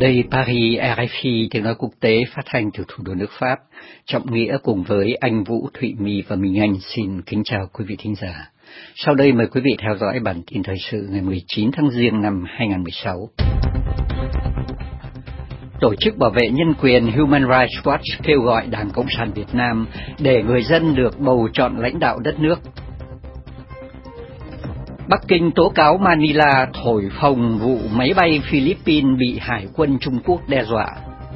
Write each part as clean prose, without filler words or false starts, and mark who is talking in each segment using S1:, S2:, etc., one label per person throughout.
S1: Đây Paris, RFI, tiếng nói quốc tế phát thanh từ thủ đô nước Pháp. Trọng Nghĩa cùng với anh Vũ, Thụy My và Minh Anh xin kính chào quý vị thính giả. Sau đây mời quý vị theo dõi bản tin thời sự ngày 19 tháng Giêng năm 2016. Tổ chức bảo vệ nhân quyền Human Rights Watch kêu gọi Đảng Cộng sản Việt Nam để người dân được bầu chọn lãnh đạo đất nước. Bắc Kinh tố cáo Manila thổi phồng vụ máy bay Philippines bị Hải quân Trung Quốc đe dọa.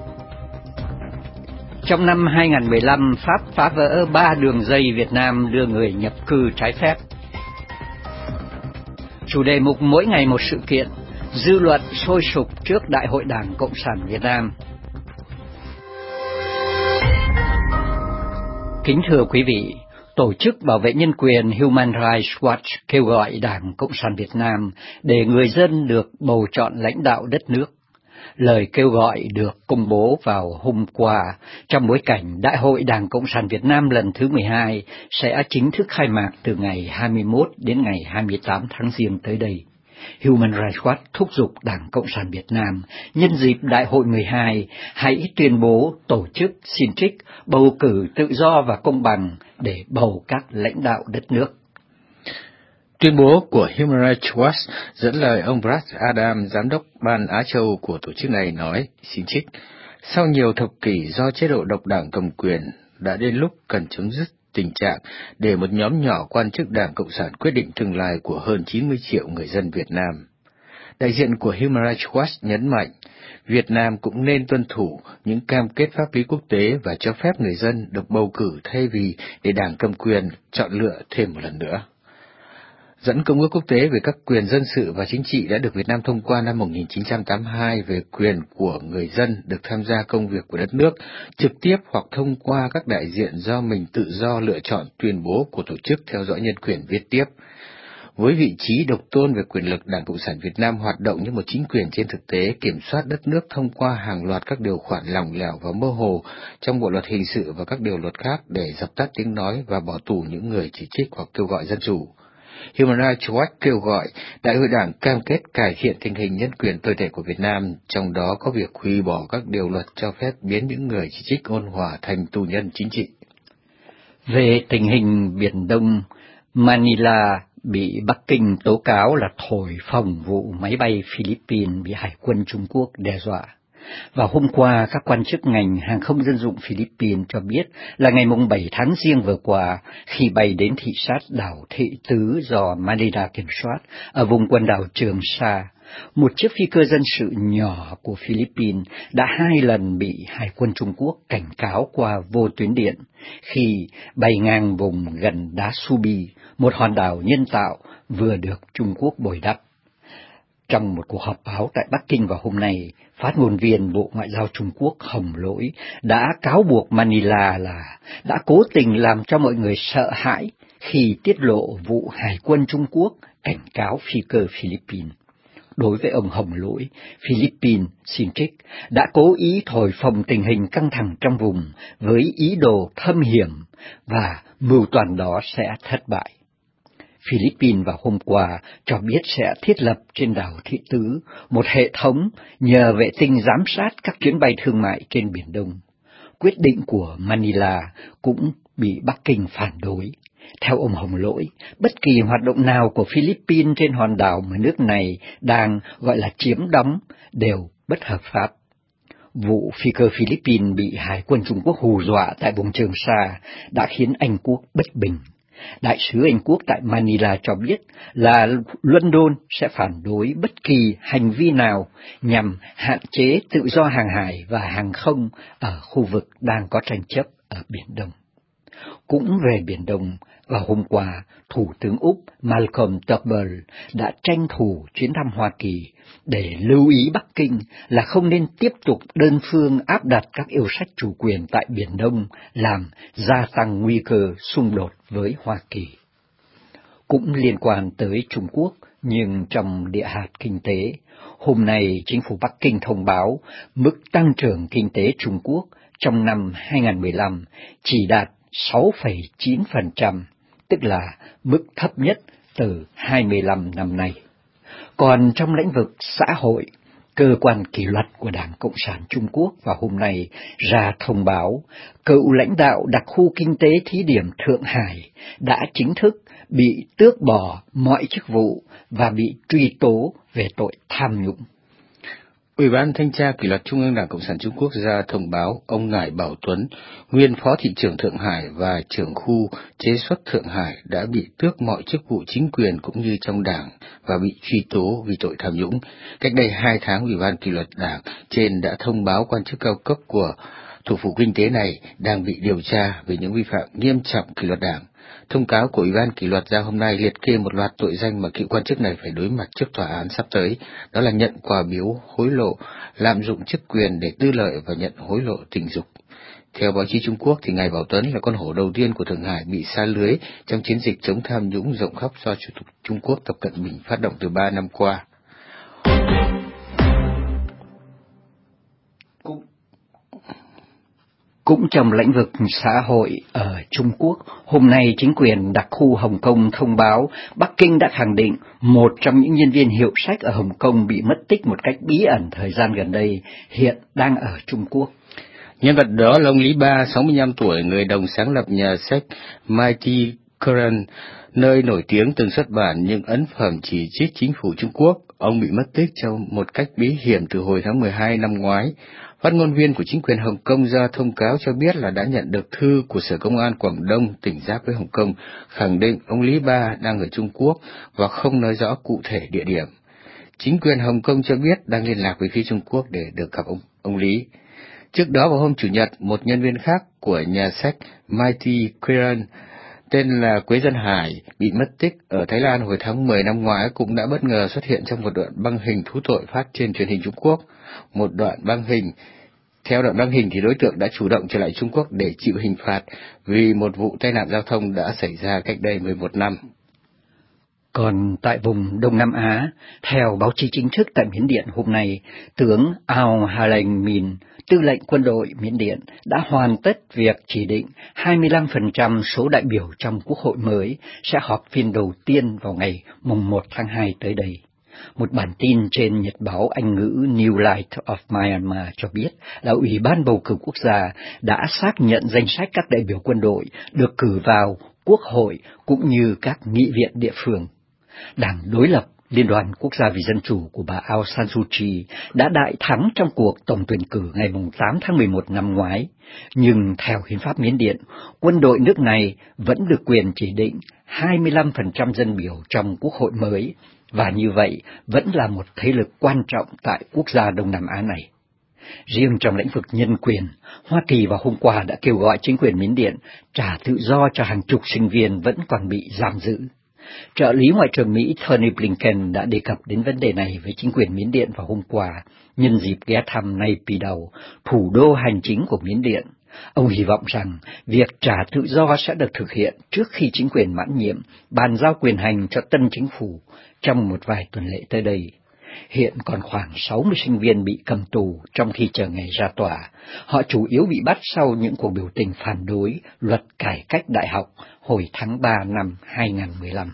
S1: Trong năm 2015, Pháp phá vỡ 3 đường dây Việt Nam đưa người nhập cư trái phép. Chủ đề mục mỗi ngày một sự kiện, dư luận sôi sục trước Đại hội Đảng Cộng sản Việt Nam. Kính thưa quý vị, Tổ chức bảo vệ nhân quyền Human Rights Watch kêu gọi Đảng Cộng sản Việt Nam để người dân được bầu chọn lãnh đạo đất nước. Lời kêu gọi được công bố vào hôm qua trong bối cảnh Đại hội Đảng Cộng sản Việt Nam lần thứ 12 sẽ chính thức khai mạc từ ngày 21 đến ngày 28 tháng Giêng tới đây. Human Rights Watch thúc giục Đảng Cộng sản Việt Nam nhân dịp Đại hội 12 hãy tuyên bố tổ chức xin trích bầu cử tự do và công bằng để bầu các lãnh đạo đất nước.
S2: Tuyên bố của Human Rights Watch dẫn lời ông Brad Adam, giám đốc Ban Á Châu của tổ chức này nói, xin trích, sau nhiều thập kỷ do chế độ độc đảng cầm quyền, đã đến lúc cần chấm dứt tình trạng để một nhóm nhỏ quan chức Đảng Cộng sản quyết định tương lai của hơn 90 triệu người dân Việt Nam. Đại diện của Human Rights Watch nhấn mạnh, Việt Nam cũng nên tuân thủ những cam kết pháp lý quốc tế và cho phép người dân được bầu cử thay vì để đảng cầm quyền chọn lựa thêm một lần nữa. Dẫn Công ước Quốc tế về các quyền dân sự và chính trị đã được Việt Nam thông qua năm 1982 về quyền của người dân được tham gia công việc của đất nước, trực tiếp hoặc thông qua các đại diện do mình tự do lựa chọn, tuyên bố của Tổ chức Theo dõi Nhân quyền viết tiếp. Với vị trí độc tôn về quyền lực, Đảng Cộng sản Việt Nam hoạt động như một chính quyền trên thực tế, kiểm soát đất nước thông qua hàng loạt các điều khoản lỏng lẻo và mơ hồ trong bộ luật hình sự và các điều luật khác để dập tắt tiếng nói và bỏ tù những người chỉ trích hoặc kêu gọi dân chủ. Human Rights Watch kêu gọi Đại hội Đảng cam kết cải thiện tình hình nhân quyền tồi tệ của Việt Nam, trong đó có việc hủy bỏ các điều luật cho phép biến những người chỉ trích ôn hòa thành tù nhân chính trị.
S1: Về tình hình Biển Đông, Manila bị Bắc Kinh tố cáo là thổi phồng vụ máy bay Philippines bị Hải quân Trung Quốc đe dọa. Và hôm qua, các quan chức ngành hàng không dân dụng Philippines cho biết là ngày 7 tháng Giêng vừa qua, khi bay đến thị sát đảo Thị Tứ do Manila kiểm soát ở vùng quần đảo Trường Sa, một chiếc phi cơ dân sự nhỏ của Philippines đã 2 lần bị Hải quân Trung Quốc cảnh cáo qua vô tuyến điện khi bay ngang vùng gần đá Subi, một hòn đảo nhân tạo vừa được Trung Quốc bồi đắp. Trong một cuộc họp báo tại Bắc Kinh vào hôm nay, phát ngôn viên Bộ Ngoại giao Trung Quốc Hồng Lỗi đã cáo buộc Manila là đã cố tình làm cho mọi người sợ hãi khi tiết lộ vụ Hải quân Trung Quốc cảnh cáo phi cơ Philippines. Đối với ông Hồng Lỗi, Philippines, xin trích, đã cố ý thổi phồng tình hình căng thẳng trong vùng với ý đồ thâm hiểm và mưu toan đó sẽ thất bại. Philippines vào hôm qua cho biết sẽ thiết lập trên đảo Thị Tứ một hệ thống nhờ vệ tinh giám sát các chuyến bay thương mại trên Biển Đông. Quyết định của Manila cũng bị Bắc Kinh phản đối. Theo ông Hồng Lỗi, bất kỳ hoạt động nào của Philippines trên hòn đảo mà nước này đang gọi là chiếm đóng đều bất hợp pháp. Vụ phi cơ Philippines bị Hải quân Trung Quốc hù dọa tại vùng Trường Sa đã khiến Anh Quốc bất bình. Đại sứ Anh Quốc tại Manila cho biết là London sẽ phản đối bất kỳ hành vi nào nhằm hạn chế tự do hàng hải và hàng không ở khu vực đang có tranh chấp ở Biển Đông. Cũng về Biển Đông, vào hôm qua, Thủ tướng Úc Malcolm Turnbull đã tranh thủ chuyến thăm Hoa Kỳ để lưu ý Bắc Kinh là không nên tiếp tục đơn phương áp đặt các yêu sách chủ quyền tại Biển Đông, làm gia tăng nguy cơ xung đột với Hoa Kỳ. Cũng liên quan tới Trung Quốc, nhưng trong địa hạt kinh tế, hôm nay chính phủ Bắc Kinh thông báo mức tăng trưởng kinh tế Trung Quốc trong năm 2015 chỉ đạt 6,9%, tức là mức thấp nhất từ 25 năm nay. Còn trong lĩnh vực xã hội, Cơ quan kỷ luật của Đảng Cộng sản Trung Quốc vào hôm nay ra thông báo cựu lãnh đạo đặc khu kinh tế thí điểm Thượng Hải đã chính thức bị tước bỏ mọi chức vụ và bị truy tố về tội tham nhũng.
S2: Ủy ban Thanh tra Kỷ luật Trung ương Đảng Cộng sản Trung Quốc ra thông báo ông Ngải Bảo Tuấn, nguyên Phó Thị trưởng Thượng Hải và trưởng khu chế xuất Thượng Hải đã bị tước mọi chức vụ chính quyền cũng như trong đảng và bị truy tố vì tội tham nhũng. Cách đây 2 tháng, Ủy ban Kỷ luật Đảng trên đã thông báo quan chức cao cấp của thủ phủ kinh tế này đang bị điều tra về những vi phạm nghiêm trọng kỷ luật Đảng. Thông cáo của Ủy ban Kỷ luật ra hôm nay liệt kê một loạt tội danh mà cựu quan chức này phải đối mặt trước tòa án sắp tới, đó là nhận quà biếu, hối lộ, lạm dụng chức quyền để tư lợi và nhận hối lộ tình dục. Theo báo chí Trung Quốc, thì ngài Bảo Tuấn là con hổ đầu tiên của Thượng Hải bị sa lưới trong chiến dịch chống tham nhũng rộng khắp do Chủ tịch Trung Quốc Tập Cận Bình phát động từ 3 năm qua.
S1: Cũng trong lĩnh vực xã hội ở Trung Quốc, hôm nay chính quyền đặc khu Hồng Kông thông báo Bắc Kinh đã khẳng định một trong những nhân viên hiệu sách ở Hồng Kông bị mất tích một cách bí ẩn thời gian gần đây, hiện đang ở Trung Quốc.
S2: Nhân vật đó là ông Lý Ba, 65 tuổi, người đồng sáng lập nhà sách Mighty Current, nơi nổi tiếng từng xuất bản những ấn phẩm chỉ trích chính phủ Trung Quốc. Ông bị mất tích trong một cách bí hiểm từ hồi tháng 12 năm ngoái. Phát ngôn viên của chính quyền Hồng Kông ra thông cáo cho biết là đã nhận được thư của Sở Công an Quảng Đông, tỉnh giáp với Hồng Kông, khẳng định ông Lý Ba đang ở Trung Quốc và không nói rõ cụ thể địa điểm. Chính quyền Hồng Kông cho biết đang liên lạc với phía Trung Quốc để được gặp ông Lý. Trước đó vào hôm Chủ nhật, một nhân viên khác của nhà sách Mighty Current tên là Quế Dân Hải bị mất tích ở Thái Lan hồi tháng 10 năm ngoái cũng đã bất ngờ xuất hiện trong một đoạn băng hình thú tội phát trên truyền hình Trung Quốc. Theo đoạn băng hình thì đối tượng đã chủ động trở lại Trung Quốc để chịu hình phạt vì một vụ tai nạn giao thông đã xảy ra cách đây 11 năm.
S1: Còn tại vùng Đông Nam Á, theo báo chí chính thức tại Miến Điện hôm nay, tướng Aung Hlaing Min, tư lệnh quân đội Miến Điện, đã hoàn tất việc chỉ định 25% số đại biểu trong quốc hội mới sẽ họp phiên đầu tiên vào ngày mùng 1 tháng 2 tới đây. Một bản tin trên nhật báo Anh ngữ New Light of Myanmar cho biết là Ủy ban bầu cử quốc gia đã xác nhận danh sách các đại biểu quân đội được cử vào quốc hội cũng như các nghị viện địa phương. Đảng đối lập Liên đoàn Quốc gia vì Dân chủ của bà Aung San Suu Kyi đã đại thắng trong cuộc tổng tuyển cử ngày 8 tháng 11 năm ngoái, nhưng theo hiến pháp Miến Điện, quân đội nước này vẫn được quyền chỉ định 25% dân biểu trong quốc hội mới, và như vậy vẫn là một thế lực quan trọng tại quốc gia Đông Nam Á này. Riêng trong lĩnh vực nhân quyền, Hoa Kỳ vào hôm qua đã kêu gọi chính quyền Miến Điện trả tự do cho hàng chục sinh viên vẫn còn bị giam giữ. Trợ lý Ngoại trưởng Mỹ Tony Blinken đã đề cập đến vấn đề này với chính quyền Miến Điện vào hôm qua, nhân dịp ghé thăm Nay Pi Đào, thủ đô hành chính của Miến Điện. Ông hy vọng rằng việc trả tự do sẽ được thực hiện trước khi chính quyền mãn nhiệm bàn giao quyền hành cho tân chính phủ trong một vài tuần lễ tới đây. Hiện còn khoảng 60 sinh viên bị cầm tù trong khi chờ ngày ra tòa. Họ chủ yếu bị bắt sau những cuộc biểu tình phản đối luật cải cách đại học hồi tháng 3 năm 2015.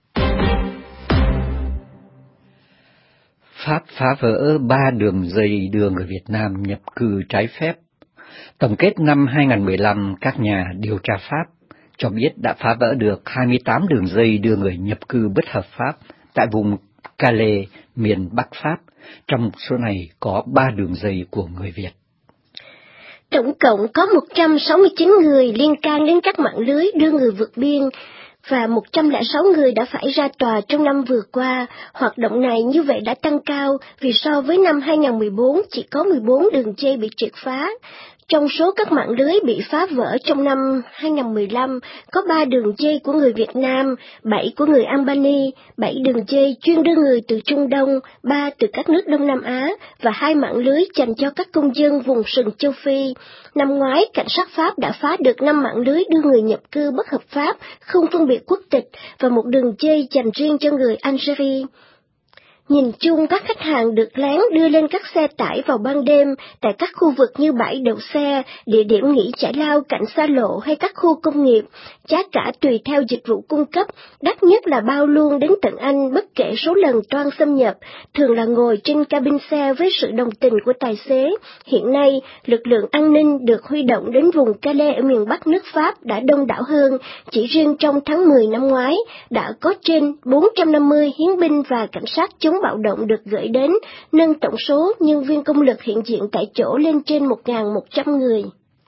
S1: Pháp phá vỡ 3 đường dây đưa người Việt Nam nhập cư trái phép. Tổng kết năm 2015, các nhà điều tra Pháp cho biết đã phá vỡ được 28 đường dây đưa người nhập cư bất hợp pháp tại vùng Calais, miền Bắc Pháp. Trong số này có 3 đường dây của người Việt.
S3: Tổng cộng có 169 người liên can đến các mạng lưới đưa người vượt biên, và 106 người đã phải ra tòa trong năm vừa qua. Hoạt động này như vậy đã tăng cao vì so với năm 2014 chỉ có 14 đường dây bị triệt phá. Trong số các mạng lưới bị phá vỡ trong năm 2015, có 3 đường dây của người Việt Nam, 7 của người Albania, 7 đường dây chuyên đưa người từ Trung Đông, 3 từ các nước Đông Nam Á và 2 mạng lưới dành cho các công dân vùng sừng châu Phi. Năm ngoái, cảnh sát Pháp đã phá được 5 mạng lưới đưa người nhập cư bất hợp pháp, không phân biệt quốc tịch và một đường dây dành riêng cho người Algeria. Nhìn chung, các khách hàng được lén đưa lên các xe tải vào ban đêm tại các khu vực như bãi đậu xe, địa điểm nghỉ giải lao cạnh xa lộ hay các khu công nghiệp. Giá cả tùy theo dịch vụ cung cấp, đắt nhất là bao luôn đến tận Anh bất kể số lần toan xâm nhập, thường là ngồi trên cabin xe với sự đồng tình của tài xế. Hiện nay, lực lượng an ninh được huy động đến vùng Calais ở miền Bắc nước Pháp đã đông đảo hơn. Chỉ riêng trong tháng 10 năm ngoái, đã có trên 450 hiến binh và cảnh sát chống bạo động được gửi đến, nâng tổng số nhân viên công lực hiện diện tại chỗ lên trên 1.100 người.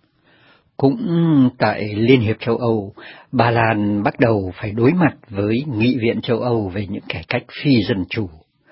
S1: Cũng tại Liên hiệp châu Âu, Ba Lan bắt đầu phải đối mặt với Nghị viện châu Âu về những cải cách phi dân chủ.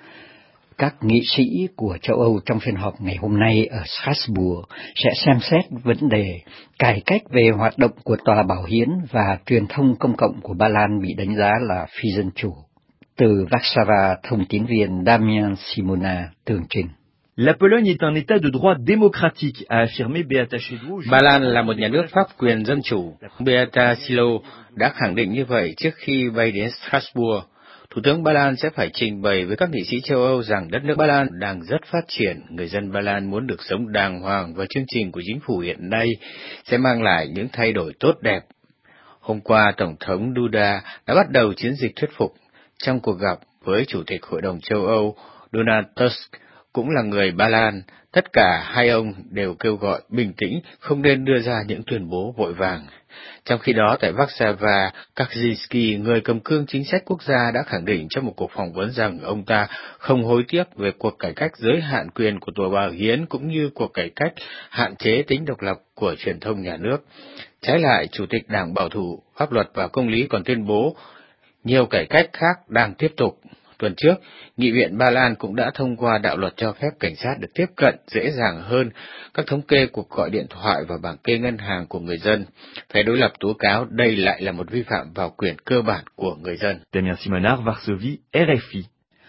S1: Các nghị sĩ của châu Âu trong phiên họp ngày hôm nay ở Strasbourg sẽ xem xét vấn đề cải cách về hoạt động của Tòa Bảo hiến và truyền thông công cộng của Ba Lan bị đánh giá là phi dân chủ. Từ Warsaw, thông tín viên Damian Simona tường trình.
S4: La Pologne est un état de droit démocratique, a affirmé Beata Szydło.
S2: Ba Lan là một nhà nước pháp quyền dân chủ. Beata Szydło đã khẳng định như vậy trước khi bay đến Strasbourg. Thủ tướng Ba Lan sẽ phải trình bày với các nghị sĩ châu Âu rằng đất nước Ba Lan đang rất phát triển, người dân Ba Lan muốn được sống đàng hoàng và chương trình của chính phủ hiện nay sẽ mang lại những thay đổi tốt đẹp. Hôm qua, Tổng thống Duda đã bắt đầu chiến dịch thuyết phục. Trong cuộc gặp với Chủ tịch Hội đồng châu Âu Donald Tusk, cũng là người Ba Lan, tất cả hai ông đều kêu gọi bình tĩnh, không nên đưa ra những tuyên bố vội vàng. Trong khi đó, tại Warsaw, Kaczynski, người cầm cương chính sách quốc gia đã khẳng định trong một cuộc phỏng vấn rằng ông ta không hối tiếc về cuộc cải cách giới hạn quyền của Tòa Bảo hiến cũng như cuộc cải cách hạn chế tính độc lập của truyền thông nhà nước. Trái lại, Chủ tịch Đảng Bảo thủ, Pháp luật và Công lý còn tuyên bố nhiều cải cách khác đang tiếp tục. Tuần trước, Nghị viện Ba Lan cũng đã thông qua đạo luật cho phép cảnh sát được tiếp cận dễ dàng hơn các thống kê cuộc gọi điện thoại và bảng kê ngân hàng của người dân. Phe đối lập tố cáo đây lại là một vi phạm vào quyền cơ bản của người dân.
S4: Damien Simonard, Varsovie, RFI.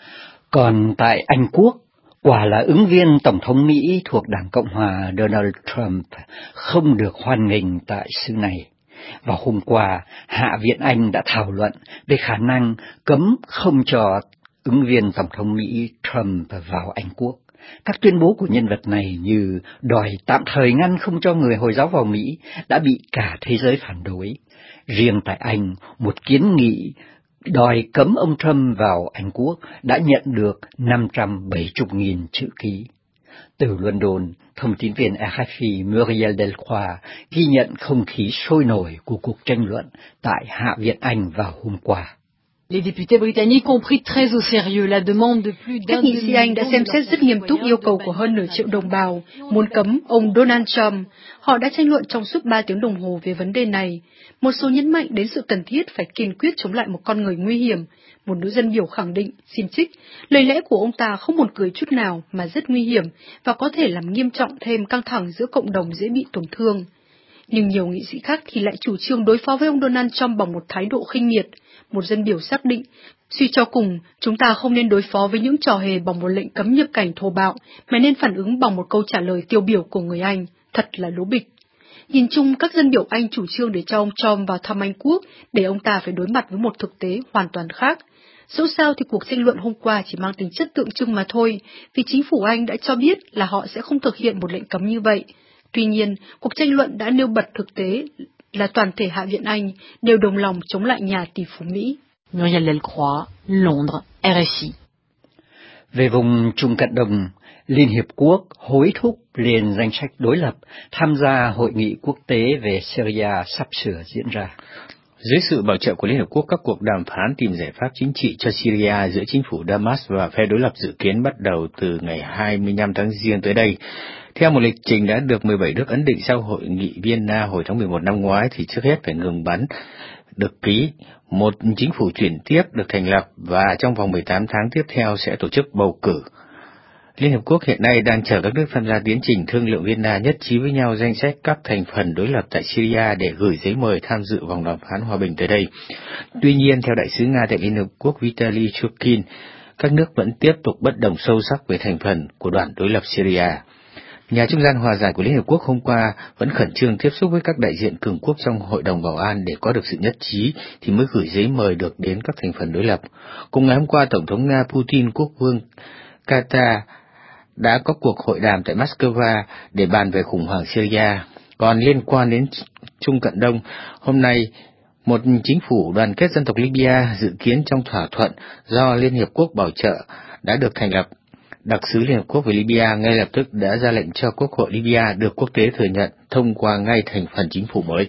S1: Còn tại Anh Quốc, quả là ứng viên Tổng thống Mỹ thuộc Đảng Cộng hòa Donald Trump không được hoan nghênh tại xứ này. Vào hôm qua, Hạ viện Anh đã thảo luận về khả năng cấm không cho ứng viên Tổng thống Mỹ Trump vào Anh Quốc. Các tuyên bố của nhân vật này như đòi tạm thời ngăn không cho người Hồi giáo vào Mỹ đã bị cả thế giới phản đối. Riêng tại Anh, một kiến nghị đòi cấm ông Trump vào Anh Quốc đã nhận được 570.000 chữ ký. Từ London, thông tín viên RFI Muriel Delcroix ghi nhận không khí sôi nổi của cuộc tranh luận tại Hạ viện Anh vào hôm qua.
S5: Les députés britanniques ont pris très au sérieux la demande de plus d'un.
S6: Các nghị sĩ Anh đã xem xét rất nghiêm túc yêu cầu của hơn nửa triệu đồng bào muốn cấm ông Donald Trump. Họ đã tranh luận trong suốt 3 tiếng đồng hồ về vấn đề này. Một số nhấn mạnh đến sự cần thiết phải kiên quyết chống lại một con người nguy hiểm. Một nữ dân biểu khẳng định, xin trích, lời lẽ của ông ta không buồn cười chút nào mà rất nguy hiểm và có thể làm nghiêm trọng thêm căng thẳng giữa cộng đồng dễ bị tổn thương. Nhưng nhiều nghị sĩ khác thì lại chủ trương đối phó với ông Donald Trump bằng một thái độ khinh miệt. Một dân biểu xác định, suy cho cùng, chúng ta không nên đối phó với những trò hề bằng một lệnh cấm nhập cảnh thô bạo, mà nên phản ứng bằng một câu trả lời tiêu biểu của người Anh, thật là lố bịch. Nhìn chung, các dân biểu Anh chủ trương để cho ông Trump vào thăm Anh Quốc, để ông ta phải đối mặt với một thực tế hoàn toàn khác. Dẫu sao thì cuộc tranh luận hôm qua chỉ mang tính chất tượng trưng mà thôi, vì chính phủ Anh đã cho biết là họ sẽ không thực hiện một lệnh cấm như vậy. Tuy nhiên, cuộc tranh luận đã nêu bật thực tế là toàn thể Hạ viện Anh đều đồng lòng chống lại nhà tỷ phú Mỹ.
S5: Muriel Delcroix, Londres, RFI.
S1: Về vùng Trung Cận Đông, Liên Hiệp Quốc hối thúc lên danh sách đối lập tham gia hội nghị quốc tế về Syria sắp sửa diễn ra.
S2: Dưới sự bảo trợ của Liên Hợp Quốc, các cuộc đàm phán tìm giải pháp chính trị cho Syria giữa chính phủ Damas và phe đối lập dự kiến bắt đầu từ ngày 25 tháng Giêng tới đây. Theo một lịch trình đã được 17 nước ấn định sau hội nghị Vienna hồi tháng 11 năm ngoái thì trước hết phải ngừng bắn được ký, một chính phủ chuyển tiếp được thành lập và trong vòng 18 tháng tiếp theo sẽ tổ chức bầu cử. Liên Hợp Quốc hiện nay đang chờ các nước tham gia tiến trình thương lượng Vienna nhất trí với nhau danh sách các thành phần đối lập tại Syria để gửi giấy mời tham dự vòng đàm phán hòa bình tới đây. Tuy nhiên, theo đại sứ Nga tại Liên Hợp Quốc Vitaly Churkin, các nước vẫn tiếp tục bất đồng sâu sắc về thành phần của đoàn đối lập Syria. Nhà trung gian hòa giải của Liên Hiệp Quốc hôm qua vẫn khẩn trương tiếp xúc với các đại diện cường quốc trong Hội đồng Bảo an để có được sự nhất trí thì mới gửi giấy mời được đến các thành phần đối lập. Cùng ngày hôm qua, Tổng thống Nga Putin, Quốc vương Qatar đã có cuộc hội đàm tại Moscow để bàn về khủng hoảng Syria. Còn liên quan đến Trung Cận Đông, hôm nay, một chính phủ đoàn kết dân tộc Libya dự kiến trong thỏa thuận do Liên Hiệp Quốc bảo trợ đã được thành lập. Đặc sứ Liên Hợp Quốc về Libya ngay lập tức đã ra lệnh cho Quốc hội Libya được quốc tế thừa nhận thông qua ngay thành phần chính phủ mới.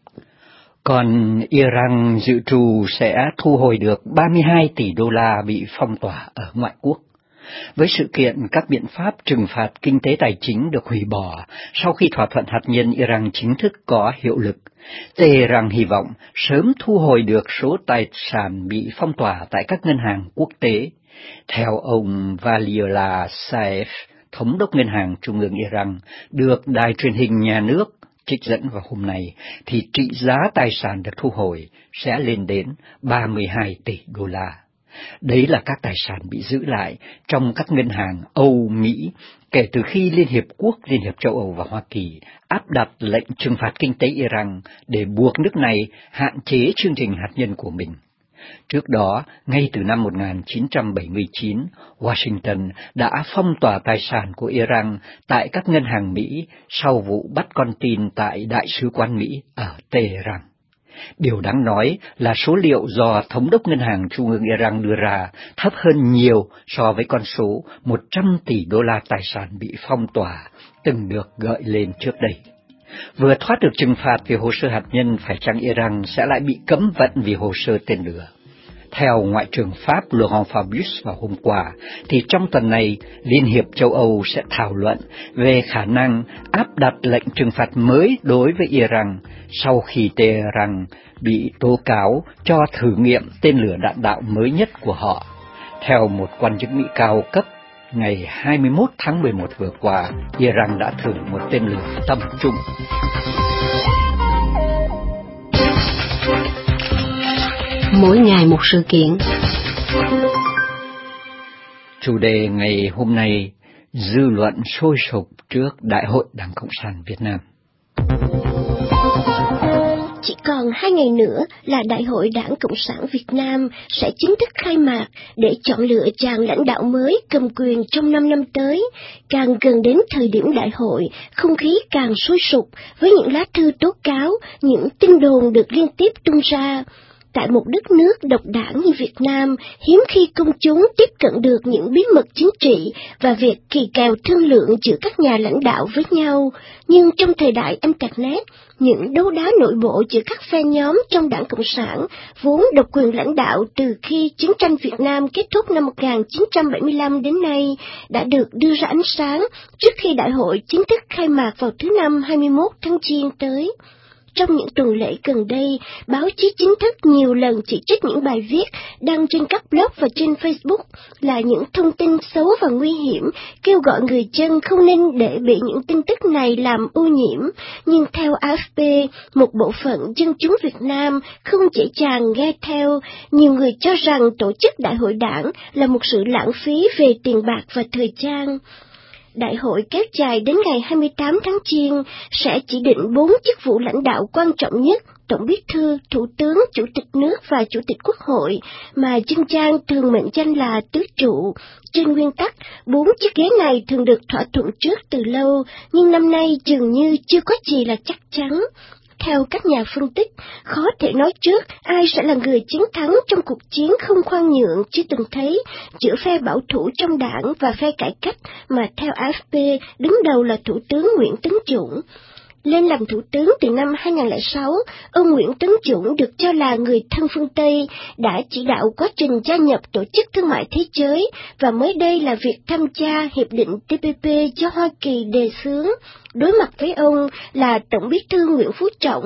S1: Còn Iran dự trù sẽ thu hồi được 32 tỷ đô la bị phong tỏa ở ngoại quốc. Với sự kiện các biện pháp trừng phạt kinh tế tài chính được hủy bỏ sau khi thỏa thuận hạt nhân Iran chính thức có hiệu lực, Tehran hy vọng sớm thu hồi được số tài sản bị phong tỏa tại các ngân hàng quốc tế. Theo ông Valiullah Saif, thống đốc ngân hàng trung ương Iran, được đài truyền hình nhà nước trích dẫn vào hôm nay, thì trị giá tài sản được thu hồi sẽ lên đến 32 tỷ đô la. Đấy là các tài sản bị giữ lại trong các ngân hàng Âu, Mỹ kể từ khi Liên Hiệp Quốc, Liên Hiệp châu Âu và Hoa Kỳ áp đặt lệnh trừng phạt kinh tế Iran để buộc nước này hạn chế chương trình hạt nhân của mình. Trước đó, ngay từ năm 1979, Washington đã phong tỏa tài sản của Iran tại các ngân hàng Mỹ sau vụ bắt con tin tại Đại sứ quán Mỹ ở Tehran. Điều đáng nói là số liệu do Thống đốc Ngân hàng Trung ương Iran đưa ra thấp hơn nhiều so với con số 100 tỷ đô la tài sản bị phong tỏa từng được gợi lên trước đây. Vừa thoát được trừng phạt vì hồ sơ hạt nhân, phải chăng Iran sẽ lại bị cấm vận vì hồ sơ tên lửa? Theo Ngoại trưởng Pháp Laurent Fabius vào hôm qua, thì trong tuần này, Liên hiệp châu Âu sẽ thảo luận về khả năng áp đặt lệnh trừng phạt mới đối với Iran sau khi Tehran bị tố cáo cho thử nghiệm tên lửa đạn đạo mới nhất của họ. Theo một quan chức Mỹ cao cấp, ngày 21 tháng 11 vừa qua, Iran đã thử một tên lửa tầm trung.
S3: Mỗi ngày một sự kiện.
S1: Chủ đề ngày hôm nay: dư luận sôi sục trước Đại hội Đảng Cộng sản Việt Nam.
S3: Chỉ còn 2 ngày nữa là Đại hội Đảng Cộng sản Việt Nam sẽ chính thức khai mạc để chọn lựa chàng lãnh đạo mới cầm quyền trong 5 năm tới. Càng gần đến thời điểm đại hội, không khí càng sôi sục với những lá thư tố cáo, những tin đồn được liên tiếp tung ra. Tại một đất nước độc đảng như Việt Nam, hiếm khi công chúng tiếp cận được những bí mật chính trị và việc kỳ kèo thương lượng giữa các nhà lãnh đạo với nhau. Nhưng trong thời đại Internet, những đấu đá nội bộ giữa các phe nhóm trong Đảng Cộng sản, vốn độc quyền lãnh đạo từ khi chiến tranh Việt Nam kết thúc năm 1975 đến nay, đã được đưa ra ánh sáng trước khi đại hội chính thức khai mạc vào thứ Năm 21 tháng Giêng tới. Trong những tuần lễ gần đây, báo chí chính thức nhiều lần chỉ trích những bài viết đăng trên các blog và trên Facebook là những thông tin xấu và nguy hiểm, kêu gọi người dân không nên để bị những tin tức này làm ô nhiễm. Nhưng theo AFP, một bộ phận dân chúng Việt Nam không dễ dàng nghe theo. Nhiều người cho rằng tổ chức đại hội đảng là một sự lãng phí về tiền bạc và thời gian. Đại hội kéo dài đến ngày 28 tháng Giêng sẽ chỉ định 4 chức vụ lãnh đạo quan trọng nhất: Tổng Bí thư, Thủ tướng, Chủ tịch nước và Chủ tịch Quốc hội, mà dân gian thường mệnh danh là tứ trụ. Trên nguyên tắc, 4 chiếc ghế này thường được thỏa thuận trước từ lâu, nhưng năm nay dường như chưa có gì là chắc chắn. Theo các nhà phân tích, khó thể nói trước ai sẽ là người chiến thắng trong cuộc chiến không khoan nhượng chưa từng thấy giữa phe bảo thủ trong đảng và phe cải cách, mà theo AFP đứng đầu là Thủ tướng Nguyễn Tấn Dũng. Lên làm thủ tướng từ năm 2006, ông Nguyễn Tấn Dũng được cho là người thân phương Tây, đã chỉ đạo quá trình gia nhập Tổ chức Thương mại Thế giới, và mới đây là việc tham gia Hiệp định TPP do Hoa Kỳ đề xướng. Đối mặt với ông là Tổng Bí thư Nguyễn Phú Trọng,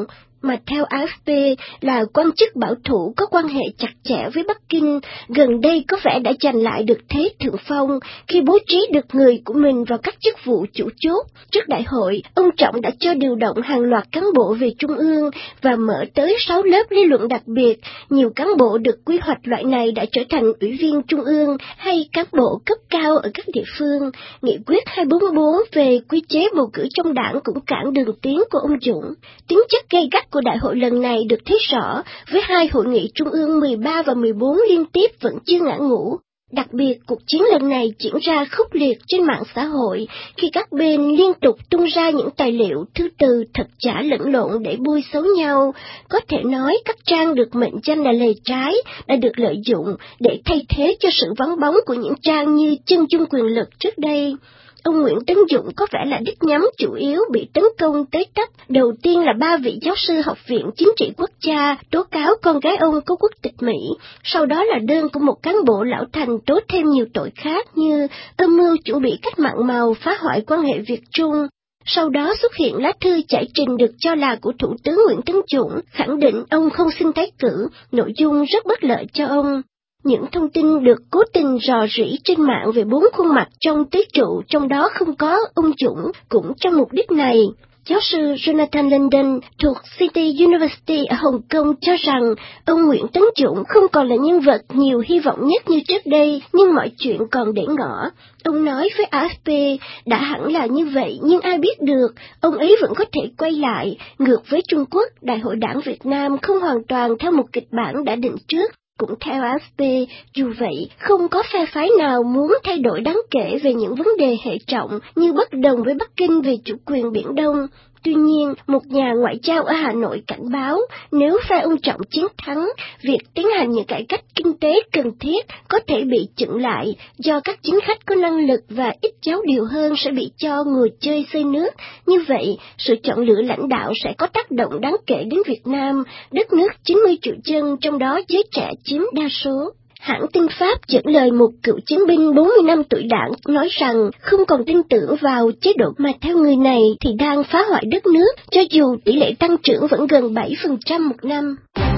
S3: mà theo AFP là quan chức bảo thủ có quan hệ chặt chẽ với Bắc Kinh, gần đây có vẻ đã giành lại được thế thượng phong khi bố trí được người của mình vào các chức vụ chủ chốt. Trước đại hội, ông Trọng đã cho điều động hàng loạt cán bộ về Trung ương và mở tới 6 lớp lý luận đặc biệt. Nhiều cán bộ được quy hoạch loại này đã trở thành ủy viên Trung ương hay cán bộ cấp cao ở các địa phương. Nghị quyết 244 về quy chế bầu cử trong đảng cũng cản đường tiến của ông Dũng. Tính chất gay gắt của đại hội lần này được thấy rõ với hai hội nghị trung ương 13 và 14 liên tiếp vẫn chưa ngã ngũ. Đặc biệt, cuộc chiến lần này diễn ra khốc liệt trên mạng xã hội khi các bên liên tục tung ra những tài liệu thư từ thật giả lẫn lộn để bôi xấu nhau. Có thể nói các trang được mệnh danh là lề trái đã được lợi dụng để thay thế cho sự vắng bóng của những trang như chân dung quyền lực trước đây. Ông Nguyễn Tấn Dũng có vẻ là đích nhắm chủ yếu bị tấn công tới tấp. Đầu tiên là 3 vị giáo sư Học viện Chính trị Quốc gia tố cáo con gái ông có quốc tịch Mỹ. Sau đó là đơn của một cán bộ lão thành tố thêm nhiều tội khác như âm mưu chuẩn bị cách mạng màu phá hoại quan hệ Việt-Trung. Sau đó xuất hiện lá thư giải trình được cho là của Thủ tướng Nguyễn Tấn Dũng, khẳng định ông không xin tái cử, nội dung rất bất lợi cho ông. Những thông tin được cố tình rò rỉ trên mạng về 4 khuôn mặt trong tứ trụ, trong đó không có ông Dũng, cũng trong mục đích này. Giáo sư Jonathan Linden thuộc City University ở Hồng Kông cho rằng ông Nguyễn Tấn Dũng không còn là nhân vật nhiều hy vọng nhất như trước đây, nhưng mọi chuyện còn để ngỏ. Ông nói với AFP, đã hẳn là như vậy nhưng ai biết được, ông ấy vẫn có thể quay lại. Ngược với Trung Quốc, Đại hội Đảng Việt Nam không hoàn toàn theo một kịch bản đã định trước. Cũng theo AFP, dù vậy, không có phe phái nào muốn thay đổi đáng kể về những vấn đề hệ trọng như bất đồng với Bắc Kinh về chủ quyền Biển Đông. Tuy nhiên, một nhà ngoại giao ở Hà Nội cảnh báo, nếu phe ông Trọng chiến thắng, việc tiến hành những cải cách kinh tế cần thiết có thể bị chững lại, do các chính khách có năng lực và ít giáo điều hơn sẽ bị cho ngồi chơi xơi nước. Như vậy, sự chọn lựa lãnh đạo sẽ có tác động đáng kể đến Việt Nam, đất nước 90 triệu dân, trong đó giới trẻ chiếm đa số. Hãng tin Pháp dẫn lời một cựu chiến binh 40 năm tuổi đảng nói rằng không còn tin tưởng vào chế độ mà theo người này thì đang phá hoại đất nước, cho dù tỷ lệ tăng trưởng vẫn gần 7% một năm.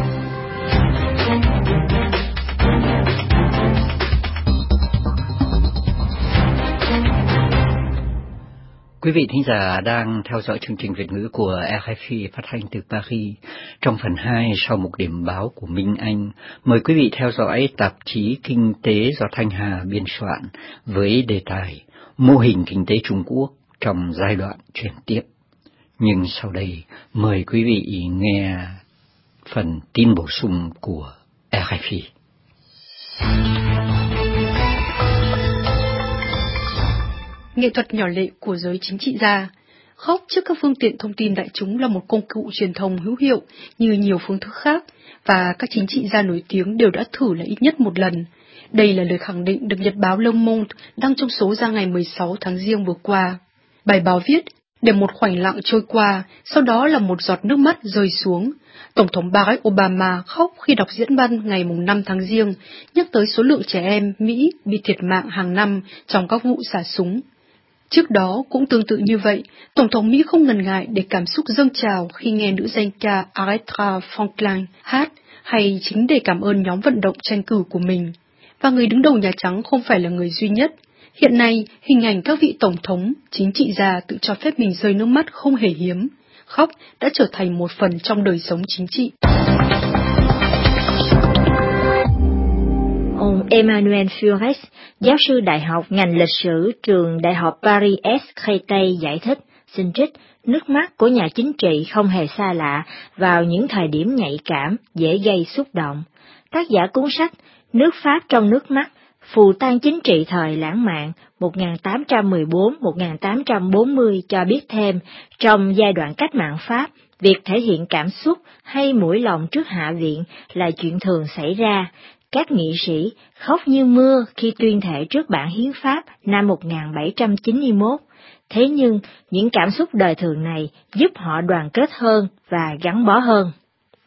S1: Quý vị thính giả đang theo dõi chương trình Việt ngữ của RFI phát thanh từ Paris. Trong phần 2 sau một điểm báo của Minh Anh, mời quý vị theo dõi tạp chí Kinh tế do Thanh Hà biên soạn với đề tài Mô hình kinh tế Trung Quốc trong giai đoạn chuyển tiếp. Nhưng sau đây, mời quý vị nghe phần tin bổ sung của RFI.
S6: Nghệ thuật nhỏ lệ của giới chính trị gia. Khóc trước các phương tiện thông tin đại chúng là một công cụ truyền thông hữu hiệu như nhiều phương thức khác, và các chính trị gia nổi tiếng đều đã thử lại ít nhất một lần. Đây là lời khẳng định được nhật báo Le Monde đăng trong số ra ngày 16 tháng Giêng vừa qua. Bài báo viết, để một khoảnh lặng trôi qua, sau đó là một giọt nước mắt rơi xuống. Tổng thống Barack Obama khóc khi đọc diễn văn ngày 5 tháng Giêng, nhắc tới số lượng trẻ em Mỹ bị thiệt mạng hàng năm trong các vụ xả súng. Trước đó, cũng tương tự như vậy, Tổng thống Mỹ không ngần ngại để cảm xúc dâng trào khi nghe nữ danh ca Aretha Franklin hát, hay chính để cảm ơn nhóm vận động tranh cử của mình. Và người đứng đầu Nhà Trắng không phải là người duy nhất. Hiện nay, hình ảnh các vị tổng thống, chính trị gia tự cho phép mình rơi nước mắt không hề hiếm. Khóc đã trở thành một phần trong đời sống chính trị.
S7: Ông Emmanuel Fures, giáo sư đại học ngành lịch sử trường Đại học Paris Est giải thích, xin trích, nước mắt của nhà chính trị không hề xa lạ vào những thời điểm nhạy cảm, dễ gây xúc động. Tác giả cuốn sách Nước Pháp trong nước mắt, phù tang chính trị thời lãng mạn 1814-1840 cho biết thêm, trong giai đoạn cách mạng Pháp, việc thể hiện cảm xúc hay mũi lòng trước Hạ viện là chuyện thường xảy ra. Các nghị sĩ khóc như mưa khi tuyên thệ trước bản hiến pháp năm 1791. Thế nhưng, những cảm xúc đời thường này giúp họ đoàn kết hơn và gắn bó hơn.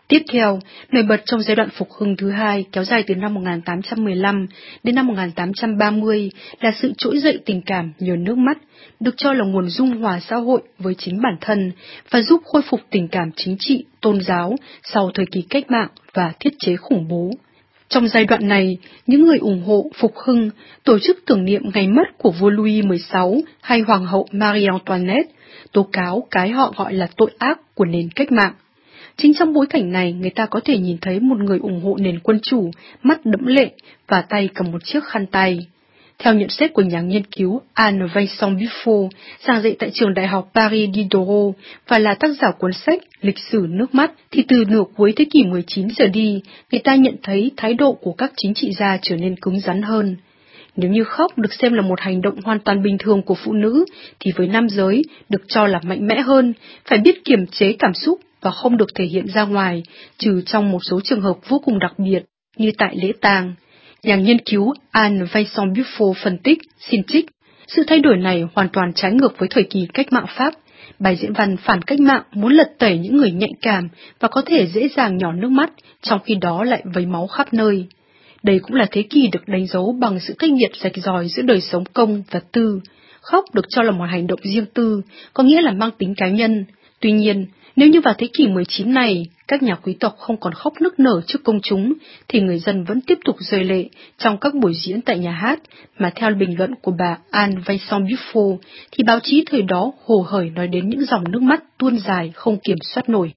S6: Tiếp theo, nổi bật trong giai đoạn phục hưng thứ hai kéo dài từ năm 1815 đến năm 1830 là sự trỗi dậy tình cảm nhờ nước mắt, được cho là nguồn dung hòa xã hội với chính bản thân và giúp khôi phục tình cảm chính trị, tôn giáo sau thời kỳ cách mạng và thiết chế khủng bố. Trong giai đoạn này, những người ủng hộ phục hưng tổ chức tưởng niệm ngày mất của vua Louis XVI hay Hoàng hậu Marie Antoinette, tố cáo cái họ gọi là tội ác của nền cách mạng. Chính trong bối cảnh này, người ta có thể nhìn thấy một người ủng hộ nền quân chủ, mắt đẫm lệ và tay cầm một chiếc khăn tay. Theo nhận xét của nhà nghiên cứu Anne Vincent-Buffo, giảng dạy tại trường đại học Paris Diderot và là tác giả cuốn sách Lịch sử nước mắt, thì từ nửa cuối thế kỷ 19 trở đi, người ta nhận thấy thái độ của các chính trị gia trở nên cứng rắn hơn. Nếu như khóc được xem là một hành động hoàn toàn bình thường của phụ nữ, thì với nam giới được cho là mạnh mẽ hơn, phải biết kiềm chế cảm xúc và không được thể hiện ra ngoài, trừ trong một số trường hợp vô cùng đặc biệt, như tại lễ tang. Nhà nghiên cứu Anne Vincent-Buffo phân tích, xin trích, sự thay đổi này hoàn toàn trái ngược với thời kỳ cách mạng Pháp. Bài diễn văn phản cách mạng muốn lật tẩy những người nhạy cảm và có thể dễ dàng nhỏ nước mắt, trong khi đó lại vấy máu khắp nơi. Đây cũng là thế kỷ được đánh dấu bằng sự cách biệt rạch ròi giữa đời sống công và tư. Khóc được cho là một hành động riêng tư, có nghĩa là mang tính cá nhân. Tuy nhiên, nếu như vào thế kỷ 19 này, các nhà quý tộc không còn khóc nức nở trước công chúng, thì người dân vẫn tiếp tục rơi lệ trong các buổi diễn tại nhà hát, mà theo bình luận của bà Anne Vincent-Buffo, thì báo chí thời đó hồ hởi nói đến những dòng nước mắt tuôn dài không kiểm soát nổi.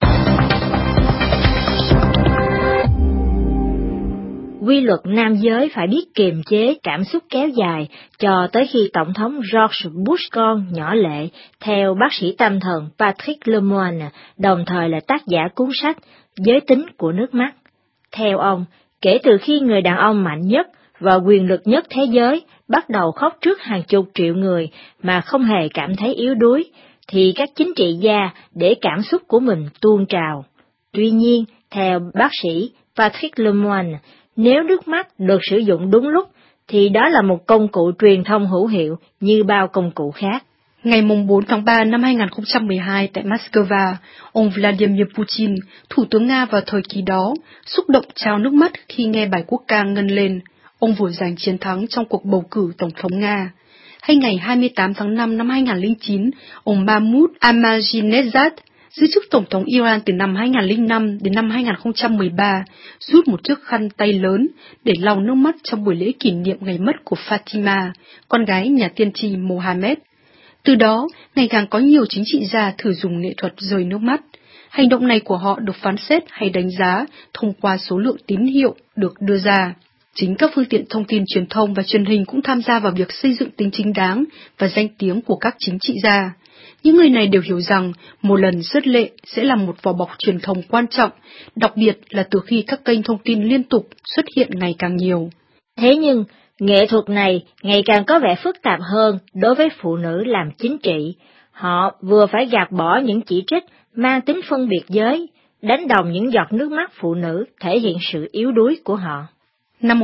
S7: Quy luật nam giới phải biết kiềm chế cảm xúc kéo dài cho tới khi Tổng thống George Bush con nhỏ lệ, theo bác sĩ tâm thần Patrick Lemoine, đồng thời là tác giả cuốn sách Giới tính của nước mắt. Theo ông, kể từ khi người đàn ông mạnh nhất và quyền lực nhất thế giới bắt đầu khóc trước hàng chục triệu người mà không hề cảm thấy yếu đuối, thì các chính trị gia để cảm xúc của mình tuôn trào. Tuy nhiên, theo bác sĩ Patrick Lemoine, nếu nước mắt được sử dụng đúng lúc, thì đó là một công cụ truyền thông hữu hiệu như bao công cụ khác.
S6: Ngày 4 tháng 3 năm 2012 tại Moscow, ông Vladimir Putin, thủ tướng Nga vào thời kỳ đó, xúc động trào nước mắt khi nghe bài quốc ca ngân lên. Ông vừa giành chiến thắng trong cuộc bầu cử tổng thống Nga. Hay ngày 28 tháng 5 năm 2009, ông Mahmoud Ahmadinejad, giữ chức tổng thống Iran từ năm 2005 đến năm 2013, rút một chiếc khăn tay lớn để lau nước mắt trong buổi lễ kỷ niệm ngày mất của Fatima, con gái nhà tiên tri Mohammed. Từ đó, ngày càng có nhiều chính trị gia thử dùng nghệ thuật rơi nước mắt. Hành động này của họ được phán xét hay đánh giá thông qua số lượng tín hiệu được đưa ra. Chính các phương tiện thông tin truyền thông và truyền hình cũng tham gia vào việc xây dựng tính chính đáng và danh tiếng của các chính trị gia. Những người này đều hiểu rằng một lần rớt lệ sẽ là một vỏ bọc truyền thông quan trọng, đặc biệt là từ khi các kênh thông tin liên tục xuất hiện ngày càng nhiều.
S7: Thế nhưng, nghệ thuật này ngày càng có vẻ phức tạp hơn đối với phụ nữ làm chính trị. Họ vừa phải gạt bỏ những chỉ trích mang tính phân biệt giới, đánh đồng những giọt nước mắt phụ nữ thể hiện sự yếu đuối của họ.
S6: Năm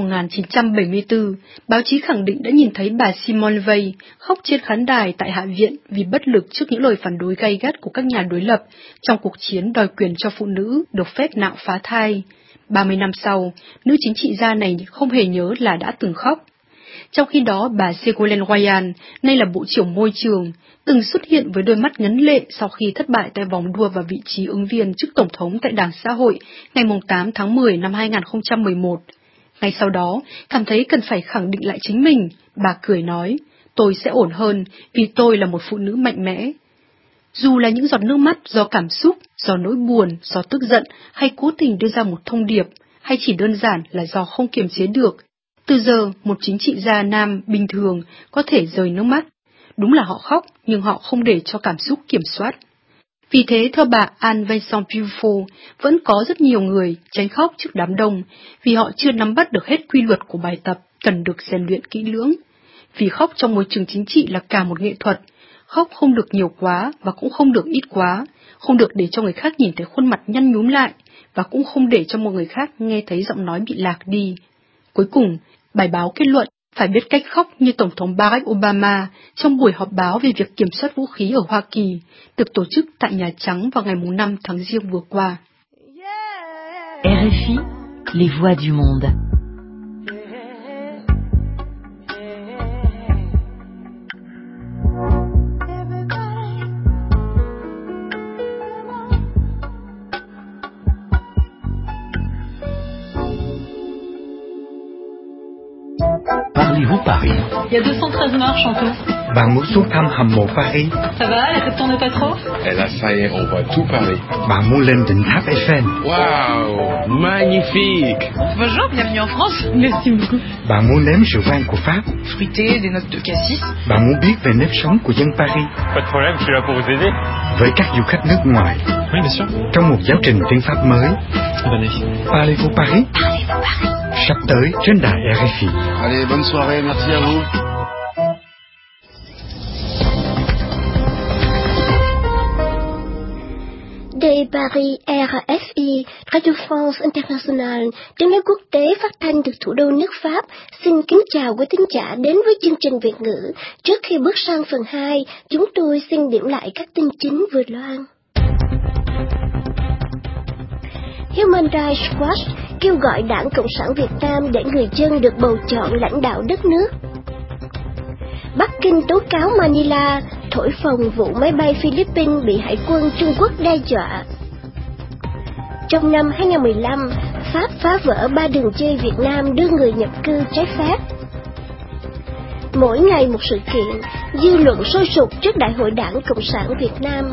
S6: 1974, báo chí khẳng định đã nhìn thấy bà Simone Veil khóc trên khán đài tại Hạ viện vì bất lực trước những lời phản đối gay gắt của các nhà đối lập trong cuộc chiến đòi quyền cho phụ nữ được phép nạo phá thai. 30 năm sau, nữ chính trị gia này không hề nhớ là đã từng khóc. Trong khi đó, bà Ségolène Royal, nay là Bộ trưởng Môi trường, từng xuất hiện với đôi mắt ngấn lệ sau khi thất bại tại vòng đua vào vị trí ứng viên chức tổng thống tại Đảng Xã hội ngày 8 tháng 10 năm 2011. Ngay sau đó, cảm thấy cần phải khẳng định lại chính mình, bà cười nói, tôi sẽ ổn hơn vì tôi là một phụ nữ mạnh mẽ. Dù là những giọt nước mắt do cảm xúc, do nỗi buồn, do tức giận, hay cố tình đưa ra một thông điệp, hay chỉ đơn giản là do không kiềm chế được, từ giờ một chính trị gia nam bình thường có thể rơi nước mắt. Đúng là họ khóc, nhưng họ không để cho cảm xúc kiểm soát. Vì thế, theo bà Anne Vincent-Buffo, vẫn có rất nhiều người tránh khóc trước đám đông vì họ chưa nắm bắt được hết quy luật của bài tập cần được rèn luyện kỹ lưỡng. Vì khóc trong môi trường chính trị là cả một nghệ thuật, khóc không được nhiều quá và cũng không được ít quá, không được để cho người khác nhìn thấy khuôn mặt nhăn nhúm lại và cũng không để cho một người khác nghe thấy giọng nói bị lạc đi. Cuối cùng, bài báo kết luận phải biết cách khóc như Tổng thống Barack Obama trong buổi họp báo về việc kiểm soát vũ khí ở Hoa Kỳ, được tổ chức tại Nhà Trắng vào ngày 5 tháng Giêng vừa qua.
S8: RFI, les voix du monde.
S9: Parlez-vous Paris?
S5: Il y a 213 marches en tout.
S10: Bạn muốn xuống thăm hầm mộ Paris?
S5: Ça va, la tête tourne pas trop?
S11: Et là, ça y est, on voit tout Paris.
S10: Bạn muốn lên đỉnh tháp Eiffel?
S11: Waouh, magnifique!
S5: Bonjour, bienvenue en France. Merci beaucoup.
S10: Bạn muốn nếm rượu vang của Pháp?
S5: Fruité, des notes de cassis.
S10: Bạn muốn biết về nếp sống của dân Paris?
S12: Pas de problème, je suis là pour vous aider.
S10: Với các du khách nước ngoài.
S12: Oui, bien sûr.
S10: Trong một giáo trình tiếng Pháp mới. Parlez-vous Paris?
S3: Parlez-vous Paris?
S10: Sắp tới trên đài RFI.
S11: Allez, bonne soirée, merci à vous.
S3: De Paris, RFI, Radio France International, tiếng nói quốc tế phát thanh từ thủ đô nước Pháp, xin kính chào quý thính giả đến với chương trình Việt ngữ. Trước khi bước sang phần 2, chúng tôi xin điểm lại các tin chính vừa loan. Human Rights Watch kêu gọi Đảng Cộng sản Việt Nam để người dân được bầu chọn lãnh đạo đất nước. Bắc Kinh tố cáo Manila thổi phồng vụ máy bay Philippines bị Hải quân Trung Quốc đe dọa. Trong năm 2015, Pháp phá vỡ 3 đường dây Việt Nam đưa người nhập cư trái phép. Mỗi ngày một sự kiện, dư luận sôi sục trước Đại hội Đảng Cộng sản Việt Nam.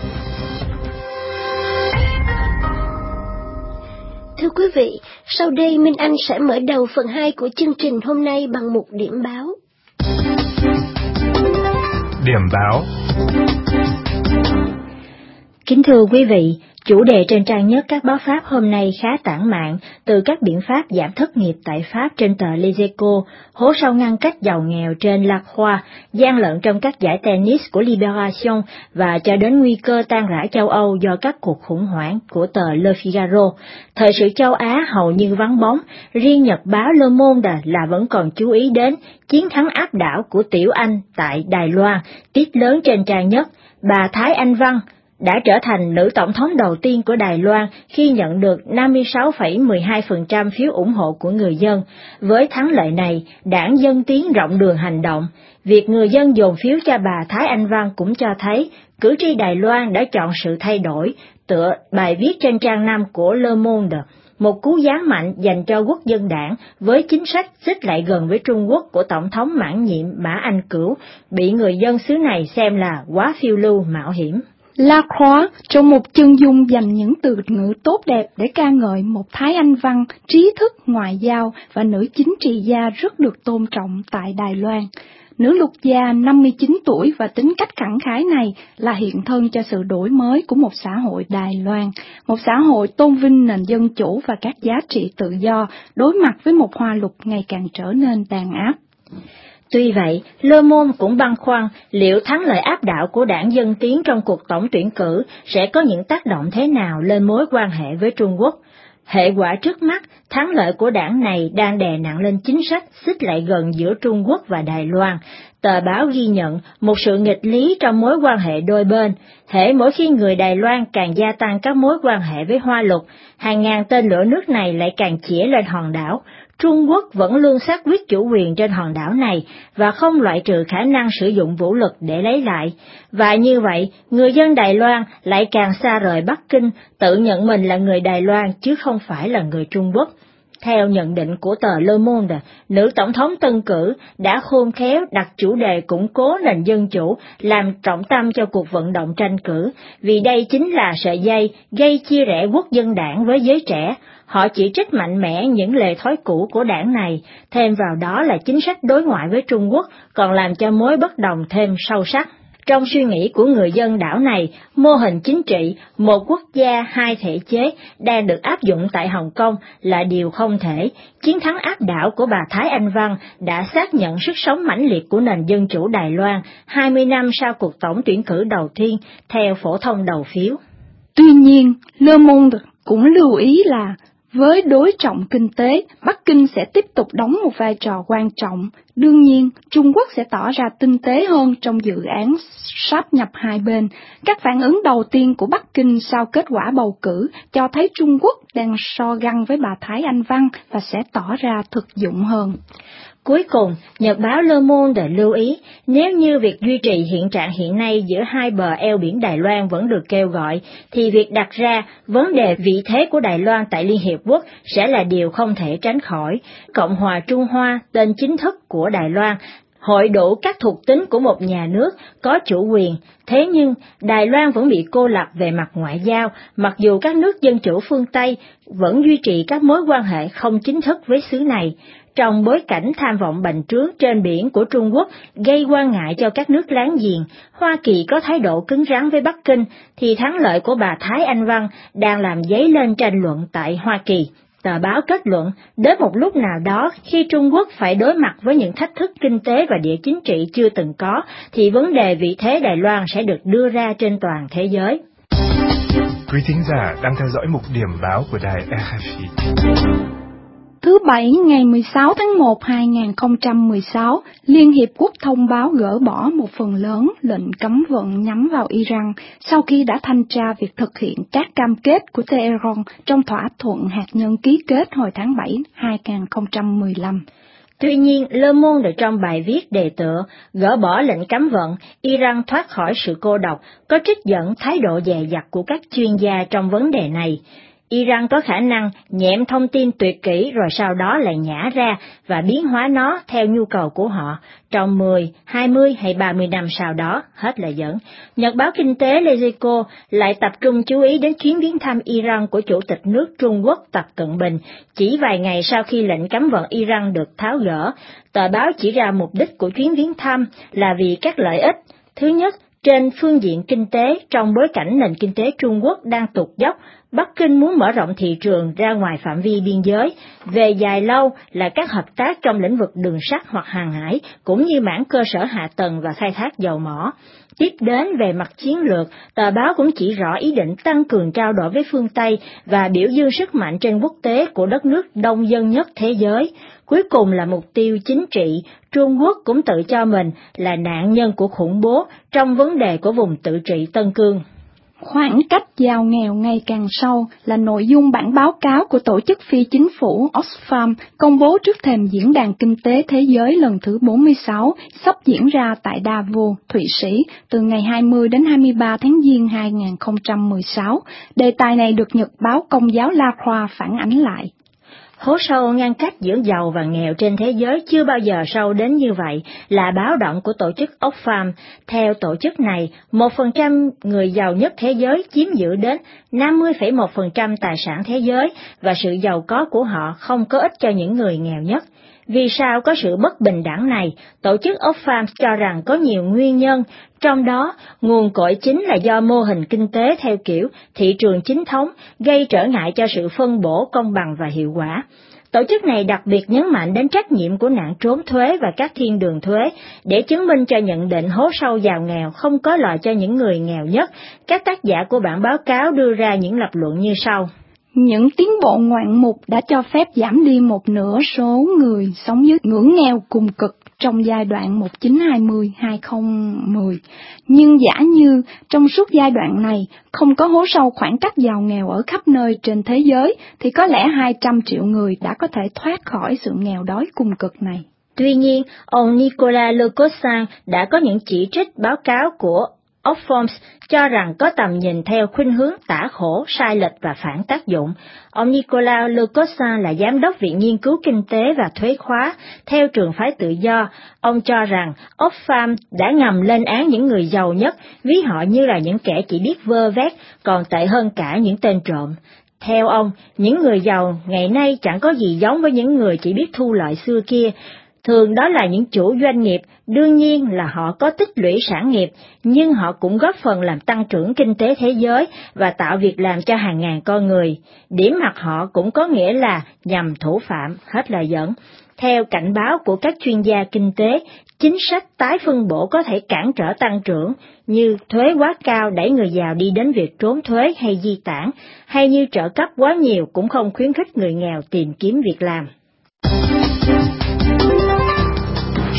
S3: Thưa quý vị, sau đây Minh Anh sẽ mở đầu phần 2 của chương trình hôm nay bằng một điểm báo.
S9: Điểm báo.
S7: Kính thưa quý vị, chủ đề trên trang nhất các báo Pháp hôm nay khá tản mạn, từ các biện pháp giảm thất nghiệp tại Pháp trên tờ Les Echos, hố sâu ngăn cách giàu nghèo trên La Croix, gian lận trong các giải tennis của Libération và cho đến nguy cơ tan rã châu Âu do các cuộc khủng hoảng của tờ Le Figaro. Thời sự châu Á hầu như vắng bóng, riêng nhật báo Le Monde là vẫn còn chú ý đến chiến thắng áp đảo của Tiểu Anh tại Đài Loan, tiết lớn trên trang nhất. Bà Thái Anh Văn đã trở thành nữ tổng thống đầu tiên của Đài Loan khi nhận được 56,12% phiếu ủng hộ của người dân. Với thắng lợi này, Đảng Dân Tiến rộng đường hành động. Việc người dân dồn phiếu cho bà Thái Anh Văn cũng cho thấy cử tri Đài Loan đã chọn sự thay đổi, tựa bài viết trên trang 5 của Le Monde. Một cú giáng mạnh dành cho Quốc dân đảng với chính sách xích lại gần với Trung Quốc của Tổng thống mãn nhiệm Mã Anh Cửu, bị người dân xứ này xem là quá phiêu lưu mạo hiểm.
S13: La Croix trong một chân dung dành những từ ngữ tốt đẹp để ca ngợi một Thái Anh Văn, trí thức, ngoại giao và nữ chính trị gia rất được tôn trọng tại Đài Loan. Nữ luật gia 59 tuổi và tính cách khẳng khái này là hiện thân cho sự đổi mới của một xã hội Đài Loan, một xã hội tôn vinh nền dân chủ và các giá trị tự do, đối mặt với một hoa lục ngày càng trở nên đàn áp.
S7: Tuy vậy, Le Monde cũng băn khoăn liệu thắng lợi áp đảo của Đảng Dân Tiến trong cuộc tổng tuyển cử sẽ có những tác động thế nào lên mối quan hệ với Trung Quốc. Hệ quả trước mắt, thắng lợi của đảng này đang đè nặng lên chính sách xích lại gần giữa Trung Quốc và Đài Loan. Tờ báo ghi nhận một sự nghịch lý trong mối quan hệ đôi bên. Hễ mỗi khi người Đài Loan càng gia tăng các mối quan hệ với Hoa Lục, hàng ngàn tên lửa nước này lại càng chĩa lên hòn đảo. Trung Quốc vẫn luôn xác quyết chủ quyền trên hòn đảo này và không loại trừ khả năng sử dụng vũ lực để lấy lại. Và như vậy, người dân Đài Loan lại càng xa rời Bắc Kinh, tự nhận mình là người Đài Loan chứ không phải là người Trung Quốc. Theo nhận định của tờ Le Monde, nữ tổng thống tân cử đã khôn khéo đặt chủ đề củng cố nền dân chủ làm trọng tâm cho cuộc vận động tranh cử, vì đây chính là sợi dây gây chia rẽ quốc dân đảng với giới trẻ. Họ chỉ trích mạnh mẽ những lề thói cũ của đảng này, thêm vào đó là chính sách đối ngoại với Trung Quốc còn làm cho mối bất đồng thêm sâu sắc. Trong suy nghĩ của người dân đảo này, mô hình chính trị, một quốc gia hai thể chế đang được áp dụng tại Hồng Kông là điều không thể. Chiến thắng áp đảo của bà Thái Anh Văn đã xác nhận sức sống mãnh liệt của nền dân chủ Đài Loan 20 năm sau cuộc tổng tuyển cử đầu tiên theo phổ thông đầu phiếu.
S13: Tuy nhiên, Le Monde cũng lưu ý là với đối trọng kinh tế, Bắc Kinh sẽ tiếp tục đóng một vai trò quan trọng Đương nhiên, Trung Quốc sẽ tỏ ra tinh tế hơn trong dự án sáp nhập hai bên. Các phản ứng đầu tiên của Bắc Kinh sau kết quả bầu cử cho thấy Trung Quốc đang so găng với bà Thái Anh Văn và sẽ tỏ ra thực dụng hơn.
S7: Cuối cùng, Nhật báo Le Monde lưu ý, nếu như việc duy trì hiện trạng hiện nay giữa hai bờ eo biển Đài Loan vẫn được kêu gọi, thì việc đặt ra vấn đề vị thế của Đài Loan tại Liên Hiệp Quốc sẽ là điều không thể tránh khỏi. Cộng hòa Trung Hoa, tên chính thức của Đài Loan, hội đủ các thuộc tính của một nhà nước có chủ quyền, thế nhưng Đài Loan vẫn bị cô lập về mặt ngoại giao, mặc dù các nước dân chủ phương Tây vẫn duy trì các mối quan hệ không chính thức với xứ này. Trong bối cảnh tham vọng bành trướng trên biển của Trung Quốc gây quan ngại cho các nước láng giềng, Hoa Kỳ có thái độ cứng rắn với Bắc Kinh, thì thắng lợi của bà Thái Anh Văn đang làm dấy lên tranh luận tại Hoa Kỳ. Tờ báo kết luận, đến một lúc nào đó khi Trung Quốc phải đối mặt với những thách thức kinh tế và địa chính trị chưa từng có, thì vấn đề vị thế Đài Loan sẽ được đưa ra trên toàn thế giới.
S9: Quý thính giả đang theo dõi mục điểm báo của đài RFI.
S13: Thứ Bảy ngày 16 tháng 1 2016, Liên Hiệp Quốc thông báo gỡ bỏ một phần lớn lệnh cấm vận nhắm vào Iran sau khi đã thanh tra việc thực hiện các cam kết của Tehran trong thỏa thuận hạt nhân ký kết hồi tháng 7 2015.
S7: Tuy nhiên, Le Monde trong bài viết đề tựa gỡ bỏ lệnh cấm vận, Iran thoát khỏi sự cô độc, có trích dẫn thái độ dè dặt của các chuyên gia trong vấn đề này. Iran có khả năng nhẹm thông tin tuyệt kỹ rồi sau đó lại nhả ra và biến hóa nó theo nhu cầu của họ trong 10, 20 hay 30 năm sau đó, hết lời dẫn. Nhật báo kinh tế Les Echos lại tập trung chú ý đến chuyến viếng thăm Iran của Chủ tịch nước Trung Quốc Tập Cận Bình, chỉ vài ngày sau khi lệnh cấm vận Iran được tháo gỡ. Tờ báo chỉ ra mục đích của chuyến viếng thăm là vì các lợi ích. Thứ nhất, trên phương diện kinh tế, trong bối cảnh nền kinh tế Trung Quốc đang tụt dốc, Bắc Kinh muốn mở rộng thị trường ra ngoài phạm vi biên giới, về dài lâu là các hợp tác trong lĩnh vực đường sắt hoặc hàng hải, cũng như mảng cơ sở hạ tầng và khai thác dầu mỏ. Tiếp đến về mặt chiến lược, tờ báo cũng chỉ rõ ý định tăng cường trao đổi với phương Tây và biểu dương sức mạnh trên quốc tế của đất nước đông dân nhất thế giới. Cuối cùng là mục tiêu chính trị, Trung Quốc cũng tự cho mình là nạn nhân của khủng bố trong vấn đề của vùng tự trị Tân Cương.
S13: Khoảng cách giàu nghèo ngày càng sâu là nội dung bản báo cáo của tổ chức phi chính phủ Oxfam công bố trước thềm Diễn đàn Kinh tế Thế giới lần thứ 46 sắp diễn ra tại Davos, Thụy Sĩ từ ngày 20 đến 23 tháng Giêng 2016. Đề tài này được Nhật báo Công giáo La Croix phản ánh lại.
S7: Hố sâu ngăn cách giữa giàu và nghèo trên thế giới chưa bao giờ sâu đến như vậy là báo động của tổ chức Oxfam. Theo tổ chức này, 1% người giàu nhất thế giới chiếm giữ đến 50,1% tài sản thế giới và sự giàu có của họ không có ích cho những người nghèo nhất. Vì sao có sự bất bình đẳng này? Tổ chức Oxfam cho rằng có nhiều nguyên nhân, trong đó nguồn cội chính là do mô hình kinh tế theo kiểu thị trường chính thống gây trở ngại cho sự phân bổ công bằng và hiệu quả. Tổ chức này đặc biệt nhấn mạnh đến trách nhiệm của nạn trốn thuế và các thiên đường thuế để chứng minh cho nhận định hố sâu giàu nghèo không có lợi cho những người nghèo nhất. Các tác giả của bản báo cáo đưa ra những lập luận như sau.
S13: Những tiến bộ ngoạn mục đã cho phép giảm đi một nửa số người sống dưới ngưỡng nghèo cùng cực trong giai đoạn 1920-2010. Nhưng giả như trong suốt giai đoạn này không có hố sâu khoảng cách giàu nghèo ở khắp nơi trên thế giới, thì có lẽ 200 triệu người đã có thể thoát khỏi sự nghèo đói cùng cực này.
S7: Tuy nhiên, ông Nicolas Lecoq đã có những chỉ trích báo cáo của Oxfam cho rằng có tầm nhìn theo khuynh hướng tả khổ, sai lệch và phản tác dụng. Ông Nicolas Lecoq là giám đốc Viện Nghiên cứu Kinh tế và Thuế khóa theo trường phái tự do. Ông cho rằng Oxfam đã ngầm lên án những người giàu nhất, ví họ như là những kẻ chỉ biết vơ vét, còn tệ hơn cả những tên trộm. Theo ông, những người giàu ngày nay chẳng có gì giống với những người chỉ biết thu lợi xưa kia. Thường đó là những chủ doanh nghiệp, đương nhiên là họ có tích lũy sản nghiệp, nhưng họ cũng góp phần làm tăng trưởng kinh tế thế giới và tạo việc làm cho hàng ngàn con người. Điểm mặt họ cũng có nghĩa là nhằm thủ phạm, hết lời dẫn. Theo cảnh báo của các chuyên gia kinh tế, chính sách tái phân bổ có thể cản trở tăng trưởng, như thuế quá cao đẩy người giàu đi đến việc trốn thuế hay di tản, hay như trợ cấp quá nhiều cũng không khuyến khích người nghèo tìm kiếm việc làm.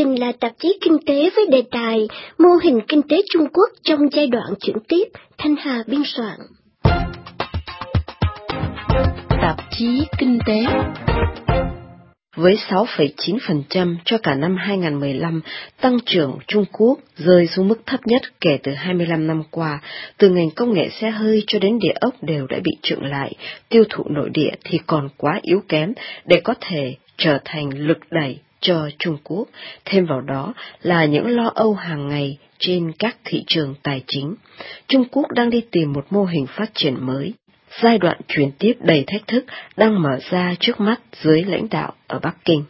S3: Bình là tạp chí kinh tế với đề tài Mô hình kinh tế Trung Quốc trong giai đoạn chuyển tiếp, Thanh Hà biên soạn.
S14: Tạp chí kinh tế. Với 6,9% cho cả năm 2015, tăng trưởng Trung Quốc rơi xuống mức thấp nhất kể từ 25 năm qua. Từ ngành công nghệ xe hơi cho đến địa ốc đều đã bị chững lại, tiêu thụ nội địa thì còn quá yếu kém để có thể trở thành lực đẩy cho Trung Quốc. Thêm vào đó là những lo âu hàng ngày trên các thị trường tài chính. Trung Quốc đang đi tìm một mô hình phát triển mới. Giai đoạn chuyển tiếp đầy thách thức đang mở ra trước mắt dưới lãnh đạo ở Bắc Kinh.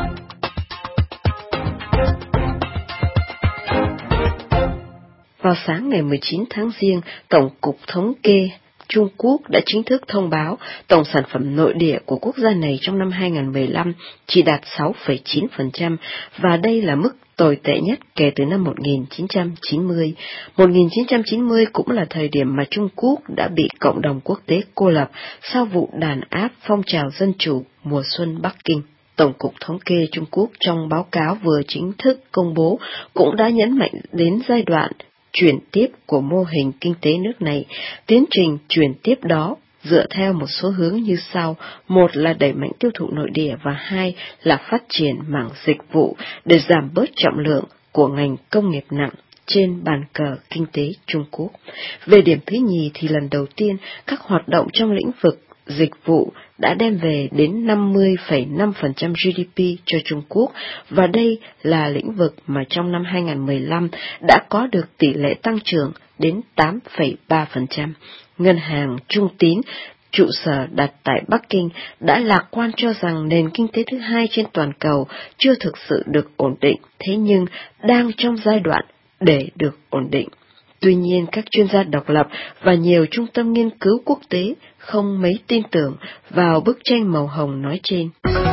S14: Vào sáng ngày 19 tháng Giêng, Tổng cục Thống kê Trung Quốc đã chính thức thông báo tổng sản phẩm nội địa của quốc gia này trong năm 2015 chỉ đạt 6,9% và đây là mức tồi tệ nhất kể từ năm 1990. 1990 cũng là thời điểm mà Trung Quốc đã bị cộng đồng quốc tế cô lập sau vụ đàn áp phong trào dân chủ mùa xuân Bắc Kinh. Tổng cục Thống kê Trung Quốc trong báo cáo vừa chính thức công bố cũng đã nhấn mạnh đến giai đoạn chuyển tiếp của mô hình kinh tế nước này. Tiến trình chuyển tiếp đó dựa theo một số hướng như sau: một là đẩy mạnh tiêu thụ nội địa và hai là phát triển mảng dịch vụ để giảm bớt trọng lượng của ngành công nghiệp nặng trên bàn cờ kinh tế Trung Quốc. Về điểm thứ nhì thì lần đầu tiên các hoạt động trong lĩnh vực dịch vụ đã đem về đến 50,5% GDP cho Trung Quốc, và đây là lĩnh vực mà trong năm 2015 đã có được tỷ lệ tăng trưởng đến 8,3%. Ngân hàng Trung Tín, trụ sở đặt tại Bắc Kinh, đã lạc quan cho rằng nền kinh tế thứ hai trên toàn cầu chưa thực sự được ổn định, thế nhưng đang trong giai đoạn để được ổn định. Tuy nhiên, các chuyên gia độc lập và nhiều trung tâm nghiên cứu quốc tế không mấy tin tưởng vào bức tranh màu hồng nói trên.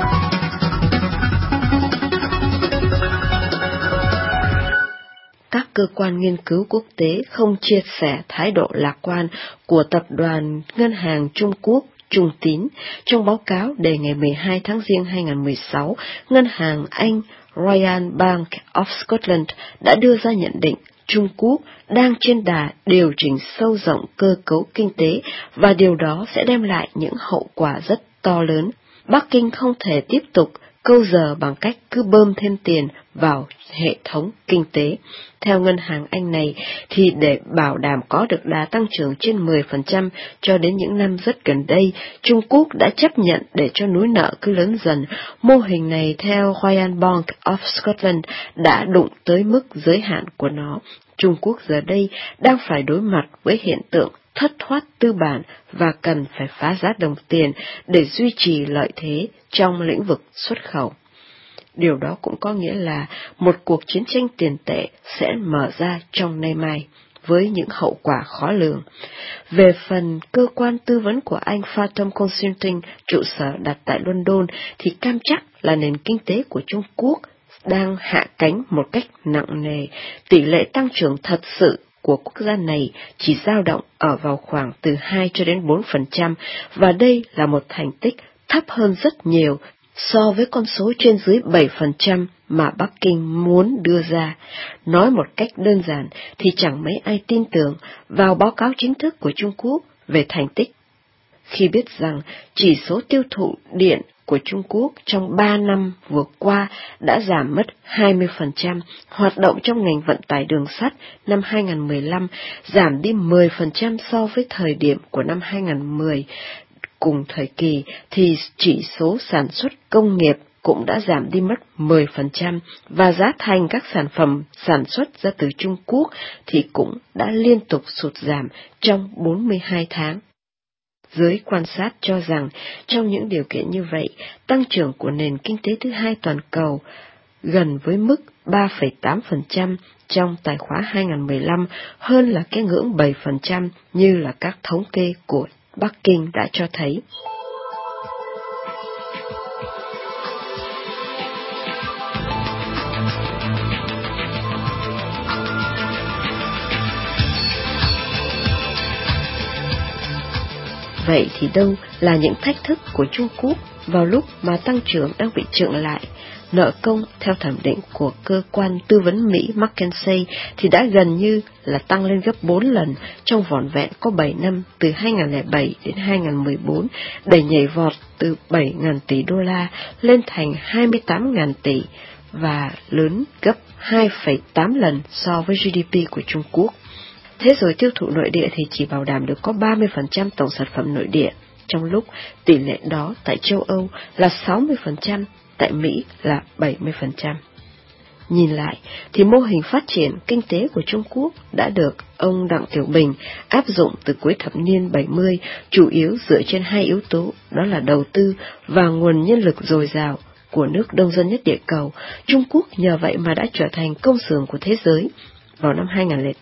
S14: Các cơ quan nghiên cứu quốc tế không chia sẻ thái độ lạc quan của tập đoàn Ngân hàng Trung Quốc Trung Tín. Trong báo cáo đề ngày 12 tháng Giêng 2016, Ngân hàng Anh Royal Bank of Scotland đã đưa ra nhận định Trung Quốc đang trên đà điều chỉnh sâu rộng cơ cấu kinh tế và điều đó sẽ đem lại những hậu quả rất to lớn. Bắc Kinh không thể tiếp tục câu giờ bằng cách cứ bơm thêm tiền vào hệ thống kinh tế. Theo ngân hàng Anh này thì để bảo đảm có được đà tăng trưởng trên 10% cho đến những năm rất gần đây, Trung Quốc đã chấp nhận để cho núi nợ cứ lớn dần. Mô hình này theo Royal Bank of Scotland đã đụng tới mức giới hạn của nó. Trung Quốc giờ đây đang phải đối mặt với hiện tượng thất thoát tư bản và cần phải phá giá đồng tiền để duy trì lợi thế trong lĩnh vực xuất khẩu. Điều đó cũng có nghĩa là một cuộc chiến tranh tiền tệ sẽ mở ra trong nay mai, với những hậu quả khó lường. Về phần cơ quan tư vấn của Anh Fathom Consulting, trụ sở đặt tại London, thì cam chắc là nền kinh tế của Trung Quốc đang hạ cánh một cách nặng nề. Tỷ lệ tăng trưởng thật sự của quốc gia này chỉ dao động ở vào khoảng từ 2 cho đến 4%, và đây là một thành tích thấp hơn rất nhiều so với con số trên dưới 7% mà Bắc Kinh muốn đưa ra. Nói một cách đơn giản thì chẳng mấy ai tin tưởng vào báo cáo chính thức của Trung Quốc về thành tích, khi biết rằng chỉ số tiêu thụ điện của Trung Quốc trong 3 năm vừa qua đã giảm mất 20%, hoạt động trong ngành vận tải đường sắt năm 2015 giảm đi 10% so với thời điểm của năm 2010. Cùng thời kỳ thì chỉ số sản xuất công nghiệp cũng đã giảm đi mất 10%, và giá thành các sản phẩm sản xuất ra từ Trung Quốc thì cũng đã liên tục sụt giảm trong 42 tháng. Giới quan sát cho rằng trong những điều kiện như vậy, tăng trưởng của nền kinh tế thứ hai toàn cầu gần với mức 3,8% trong tài khóa 2015 hơn là cái ngưỡng 7% như là các thống kê của Bắc Kinh đã cho thấy. Vậy thì đâu là những thách thức của Trung Quốc vào lúc mà tăng trưởng đang bị chững lại? nợ công theo thẩm định của cơ quan tư vấn Mỹ McKinsey thì đã gần như là tăng lên gấp 4 lần trong vỏn vẹn có 7 năm từ 2007 đến 2014, đẩy nhảy vọt từ 7.000 tỷ đô la lên thành 28.000 tỷ và lớn gấp 2,8 lần so với GDP của Trung Quốc. Thế rồi tiêu thụ nội địa thì chỉ bảo đảm được có 30% tổng sản phẩm nội địa, trong lúc tỷ lệ đó tại châu Âu là 60%, tại Mỹ là 70%. Nhìn lại thì mô hình phát triển kinh tế của Trung Quốc đã được ông Đặng Tiểu Bình áp dụng từ cuối thập niên 70, chủ yếu dựa trên hai yếu tố, đó là đầu tư và nguồn nhân lực dồi dào của nước đông dân nhất địa cầu. Trung Quốc nhờ vậy mà đã trở thành công xưởng của thế giới. Vào năm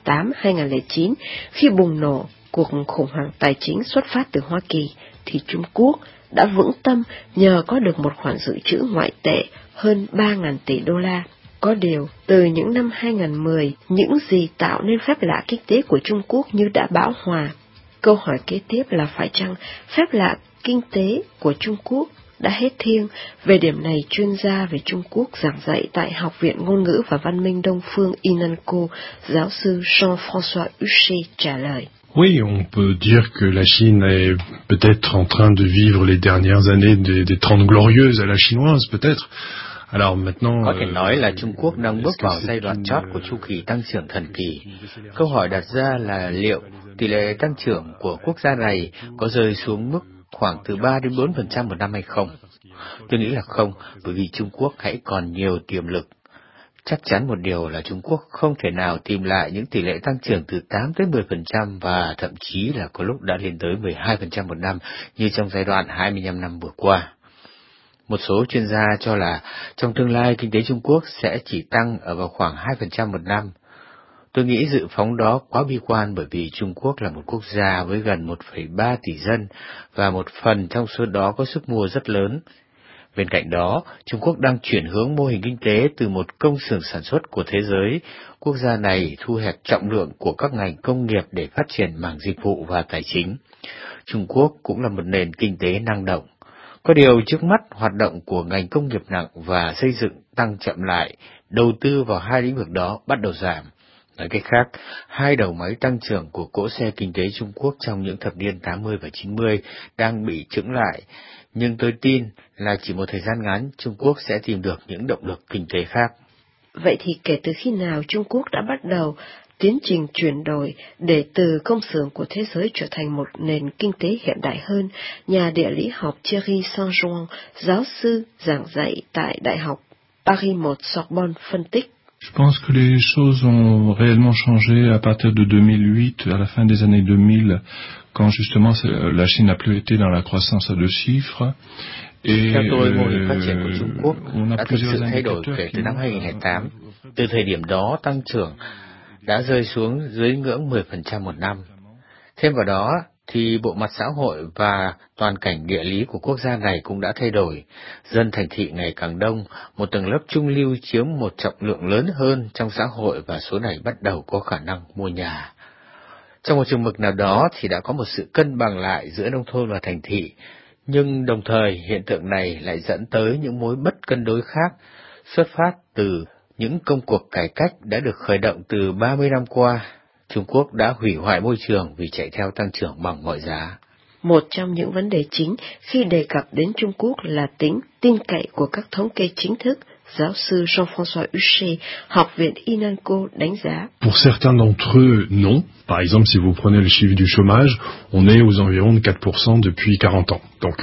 S14: 2008-2009, khi bùng nổ cuộc khủng hoảng tài chính xuất phát từ Hoa Kỳ, thì Trung Quốc đã vững tâm nhờ có được một khoản dự trữ ngoại tệ hơn 3.000 tỷ đô la. Có điều, từ những năm 2010, những gì tạo nên phép lạ kinh tế của Trung Quốc như đã bão hòa. Câu hỏi kế tiếp là phải chăng phép lạ kinh tế của Trung Quốc đã hết thiêng? Về điểm này, chuyên gia về Trung Quốc giảng dạy tại Học viện Ngôn ngữ và Văn minh Đông phương INANCO, giáo sư Jean-François Huchet trả lời.
S10: Oui, on peut dire que la Chine est peut-être en train de vivre les dernières années des 30 glorieuses à la chinoise, peut-être. Alors maintenant,
S2: có thể nói là Trung Quốc đang bước vào giai đoạn chót của chu kỳ tăng trưởng thần kỳ. Câu hỏi đặt ra là liệu tỷ lệ tăng trưởng của quốc gia này có rơi xuống mức khoảng từ 3 đến 4% một năm hay không? Tôi nghĩ là không, bởi vì Trung Quốc hãy còn nhiều tiềm lực. Chắc chắn một điều là Trung Quốc không thể nào tìm lại những tỷ lệ tăng trưởng từ 8 tới 10% và thậm chí là có lúc đã lên tới 12% một năm như trong giai đoạn 25 năm vừa qua. Một số chuyên gia cho là trong tương lai kinh tế Trung Quốc sẽ chỉ tăng ở vào khoảng 2% một năm. Tôi nghĩ dự phóng đó quá bi quan bởi vì Trung Quốc là một quốc gia với gần 1,3 tỷ dân và một phần trong số đó có sức mua rất lớn. Bên cạnh đó, Trung Quốc đang chuyển hướng mô hình kinh tế từ một công xưởng sản xuất của thế giới. Quốc gia này thu hẹp trọng lượng của các ngành công nghiệp để phát triển mảng dịch vụ và tài chính. Trung Quốc cũng là một nền kinh tế năng động. Có điều trước mắt, hoạt động của ngành công nghiệp nặng và xây dựng tăng chậm lại, đầu tư vào hai lĩnh vực đó bắt đầu giảm. Nói cách khác, hai đầu máy tăng trưởng của cỗ xe kinh tế Trung Quốc trong những thập niên 80 và 90 đang bị chững lại, nhưng tôi tin là chỉ một thời gian ngắn Trung Quốc sẽ tìm được những động lực kinh tế khác.
S14: Vậy thì kể từ khi nào Trung Quốc đã bắt đầu tiến trình chuyển đổi để từ công xưởng của thế giới trở thành một nền kinh tế hiện đại hơn? Nhà địa lý học Thierry Saint-Jean, giáo sư giảng dạy tại Đại học Paris 1 Sorbonne phân tích.
S9: Je pense que les choses ont réellement changé à partir de 2008, à la fin des années 2000, quand justement la Chine n'a plus été dans la croissance à 2 chiffres.
S2: Theo tôi, mô hình phát triển của Trung Quốc đã thực sự thay đổi kể từ năm 2008. Từ thời điểm đó, tăng trưởng đã rơi xuống dưới ngưỡng 10% một năm. Thêm vào đó, thì bộ mặt xã hội và toàn cảnh địa lý của quốc gia này cũng đã thay đổi. Dân thành thị ngày càng đông, một tầng lớp trung lưu chiếm một trọng lượng lớn hơn trong xã hội và số này bắt đầu có khả năng mua nhà. Trong một chừng mực nào đó thì đã có một sự cân bằng lại giữa nông thôn và thành thị, nhưng đồng thời hiện tượng này lại dẫn tới những mối bất cân đối khác, xuất phát từ những công cuộc cải cách đã được khởi động từ 30 năm qua. Trung Quốc đã hủy hoại môi trường vì chạy theo tăng trưởng bằng mọi giá.
S14: Một trong những vấn đề chính khi đề cập đến Trung Quốc là tính tin cậy của các thống kê chính thức. Giáo sư Jean-François Huchet, Học viện INANCO đánh giá.
S10: Pour certains d'entre eux, non. Par exemple, si vous prenez le chiffre du chômage, on est aux environs de 4% depuis 40 ans. Donc,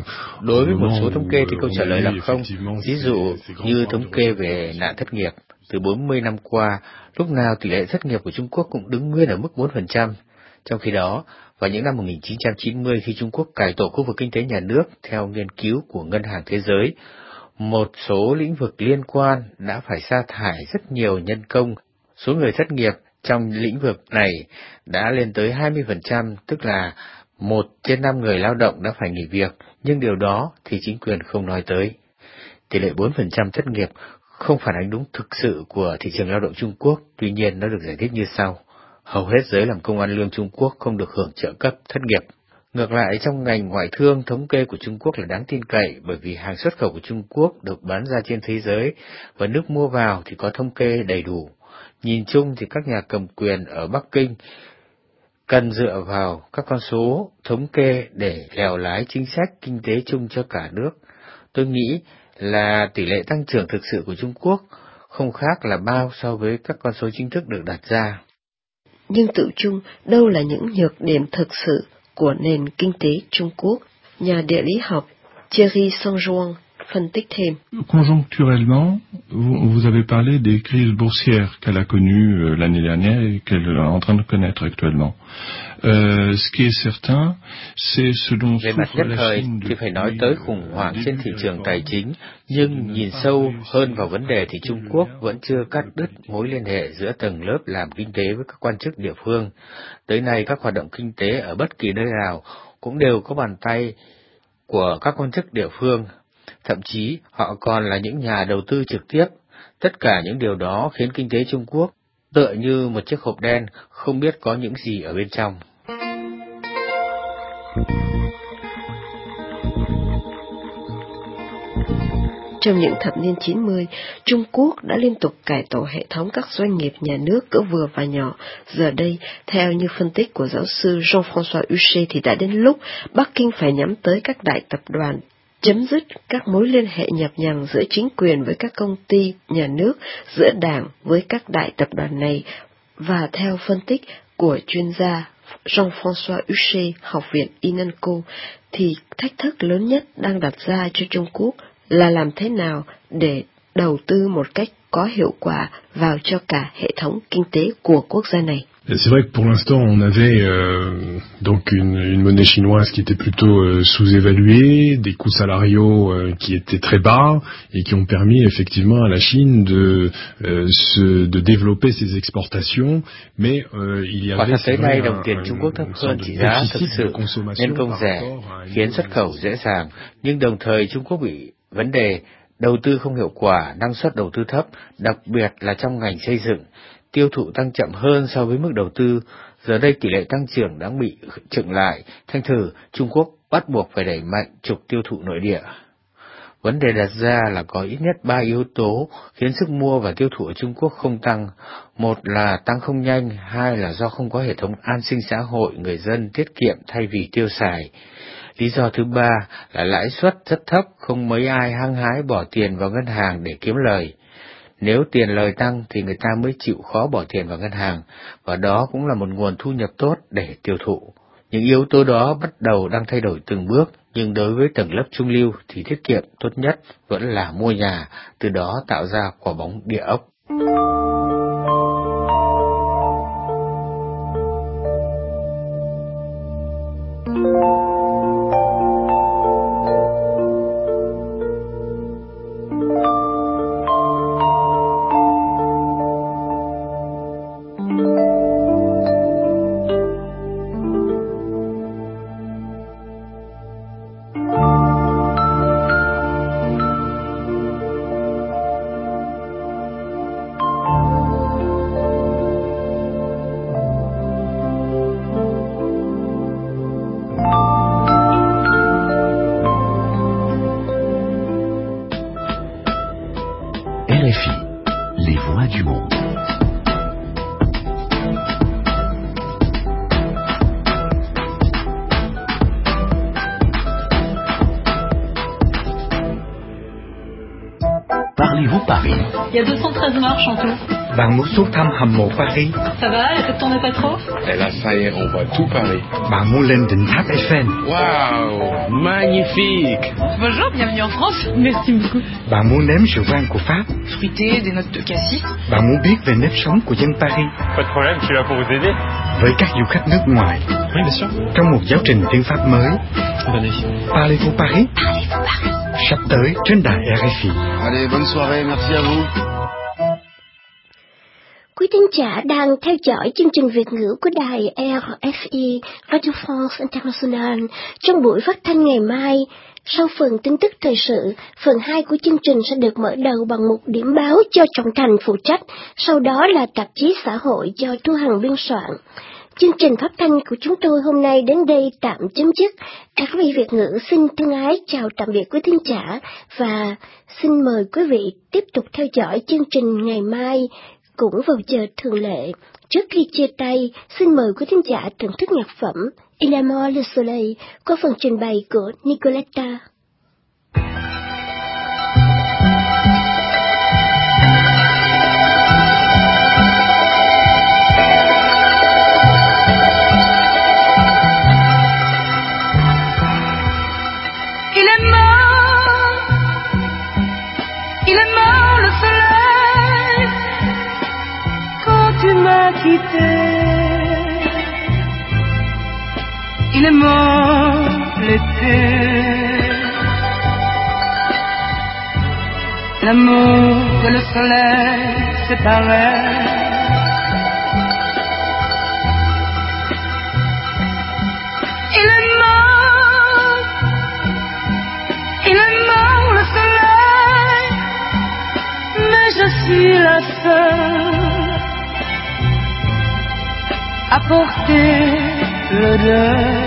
S2: đối với một số thống kê thì câu trả lời là không. Ví dụ như thống kê về nạn thất nghiệp, từ 40 năm qua, lúc nào tỷ lệ thất nghiệp của Trung Quốc cũng đứng nguyên ở mức 4%. Trong khi đó, vào những năm 1990 khi Trung Quốc cải tổ khu vực kinh tế nhà nước theo nghiên cứu của Ngân hàng Thế giới, một số lĩnh vực liên quan đã phải sa thải rất nhiều nhân công. Số người thất nghiệp trong lĩnh vực này đã lên tới 20%, tức là 1 trên 5 người lao động đã phải nghỉ việc, nhưng điều đó thì chính quyền không nói tới. Tỷ lệ 4% thất nghiệp không phản ánh đúng thực sự của thị trường lao động Trung Quốc, tuy nhiên nó được giải thích như sau. Hầu hết giới làm công ăn lương Trung Quốc không được hưởng trợ cấp thất nghiệp. Ngược lại, trong ngành ngoại thương, thống kê của Trung Quốc là đáng tin cậy bởi vì hàng xuất khẩu của Trung Quốc được bán ra trên thế giới và nước mua vào thì có thống kê đầy đủ. Nhìn chung thì các nhà cầm quyền ở Bắc Kinh cần dựa vào các con số thống kê để lèo lái chính sách kinh tế chung cho cả nước. Tôi nghĩ là tỷ lệ tăng trưởng thực sự của Trung Quốc không khác là bao so với các con số chính thức được đặt ra.
S14: Nhưng tự chung, đâu là những nhược điểm thực sự của nền kinh tế Trung Quốc? Nhà địa lý học Thierry Saint-Jouan phân tích thêm.
S9: Conjoncturellement, vous avez parlé des crises boursières qu'elle a connues l'année dernière et qu'elle est en train de connaître actuellement. Ce qui est certain, c'est ce dont
S2: về mặt nhất thời thì phải nói tới khủng hoảng trên thị trường tài chính, nhưng nhìn sâu hơn vào vấn đề thì Trung Quốc vẫn chưa cắt đứt mối liên hệ giữa tầng lớp làm kinh tế với các quan chức địa phương. Tới nay, các hoạt động kinh tế ở bất kỳ nơi nào cũng đều có bàn tay của các quan chức địa phương. Thậm chí, họ còn là những nhà đầu tư trực tiếp. Tất cả những điều đó khiến kinh tế Trung Quốc tựa như một chiếc hộp đen, không biết có những gì ở bên trong.
S14: Trong những thập niên 90, Trung Quốc đã liên tục cải tổ hệ thống các doanh nghiệp nhà nước cỡ vừa và nhỏ. Giờ đây, theo như phân tích của giáo sư Jean-François Huchet thì đã đến lúc Bắc Kinh phải nhắm tới các đại tập đoàn, chấm dứt các mối liên hệ nhập nhằng giữa chính quyền với các công ty nhà nước, giữa đảng với các đại tập đoàn này. Và theo phân tích của chuyên gia Jean-François Huchet, Học viện Inenco, thì thách thức lớn nhất đang đặt ra cho Trung Quốc là làm thế nào để đầu tư một cách có hiệu quả vào cho cả hệ thống kinh tế của quốc gia này.
S10: C'est vrai que pour l'instant, on avait donc une monnaie chinoise qui était plutôt sous-évaluée, des coûts salariaux qui étaient très bas et qui ont permis effectivement à la Chine de développer ses exportations, mais il y avait
S2: tới nay đồng tiền Trung Quốc thấp hơn trị giá thực sự, nhân công rẻ, khiến xuất khẩu dễ dàng, nhưng đồng thời Trung Quốc bị vấn đề đầu tư không hiệu quả, năng suất đầu tư thấp, đặc biệt là trong ngành xây dựng. Tiêu thụ tăng chậm hơn so với mức đầu tư, giờ đây tỷ lệ tăng trưởng đang bị chững lại, thành thử Trung Quốc bắt buộc phải đẩy mạnh trục tiêu thụ nội địa. Vấn đề đặt ra là có ít nhất 3 yếu tố khiến sức mua và tiêu thụ ở Trung Quốc không tăng. Một là tăng không nhanh, hai là do không có hệ thống an sinh xã hội, người dân tiết kiệm thay vì tiêu xài. Lý do thứ ba là lãi suất rất thấp, không mấy ai hăng hái bỏ tiền vào ngân hàng để kiếm lời. Nếu tiền lời tăng thì người ta mới chịu khó bỏ tiền vào ngân hàng, và đó cũng là một nguồn thu nhập tốt để tiêu thụ. Những yếu tố đó bắt đầu đang thay đổi từng bước, nhưng đối với tầng lớp trung lưu thì tiết kiệm tốt nhất vẫn là mua nhà, từ đó tạo ra quả bóng địa ốc.
S15: RFI, les voix du monde. Parlez-vous Paris?
S5: Il y a 213 marches en tout.
S16: Bạn muốn xuống thăm hầm mộ Paris?
S5: Ça va, la tête tourne pas trop?
S11: Et là, ça y est, on voit tout Paris.
S16: Bạn muốn lên đỉnh tháp Eiffel?
S11: Waouh, magnifique!
S5: Bonjour, bienvenue en France. Merci beaucoup.
S16: Bạn muốn nếm rượu vang của Pháp?
S5: Fruité, des notes de cassis.
S16: Bạn muốn biết về nếp sống của dân Paris?
S12: Pas de problème, je suis là pour vous aider.
S16: Với các du khách nước ngoài.
S12: Oui, bien sûr.
S16: Trong một giáo trình tiếng Pháp mới. Parlez-vous Paris?
S5: Parlez-vous Paris?
S16: Sắp tới trên đài RFI.
S11: Allez, bonne soirée, merci à vous.
S3: Quý thính giả đang theo dõi chương trình Việt ngữ của đài RFI, Radio France International. Trong buổi phát thanh ngày mai, sau phần tin tức thời sự, phần 2 của chương trình sẽ được mở đầu bằng một điểm báo do Trọng Thành phụ trách, sau đó là tạp chí xã hội do Thu Hằng biên soạn. Chương trình phát thanh của chúng tôi hôm nay đến đây tạm chấm dứt. RFI Việt ngữ xin thân ái chào tạm biệt quý thính giả và xin mời quý vị tiếp tục theo dõi chương trình ngày mai cũng vào giờ thường lệ. Trước khi chia tay, xin mời quý thính giả thưởng thức nhạc phẩm Il est mort le soleil qua phần trình bày của Nicoletta.
S17: Il est mort l'été, l'amour et le soleil séparaient. Il est mort le soleil, mais je suis la seule à porter le deuil.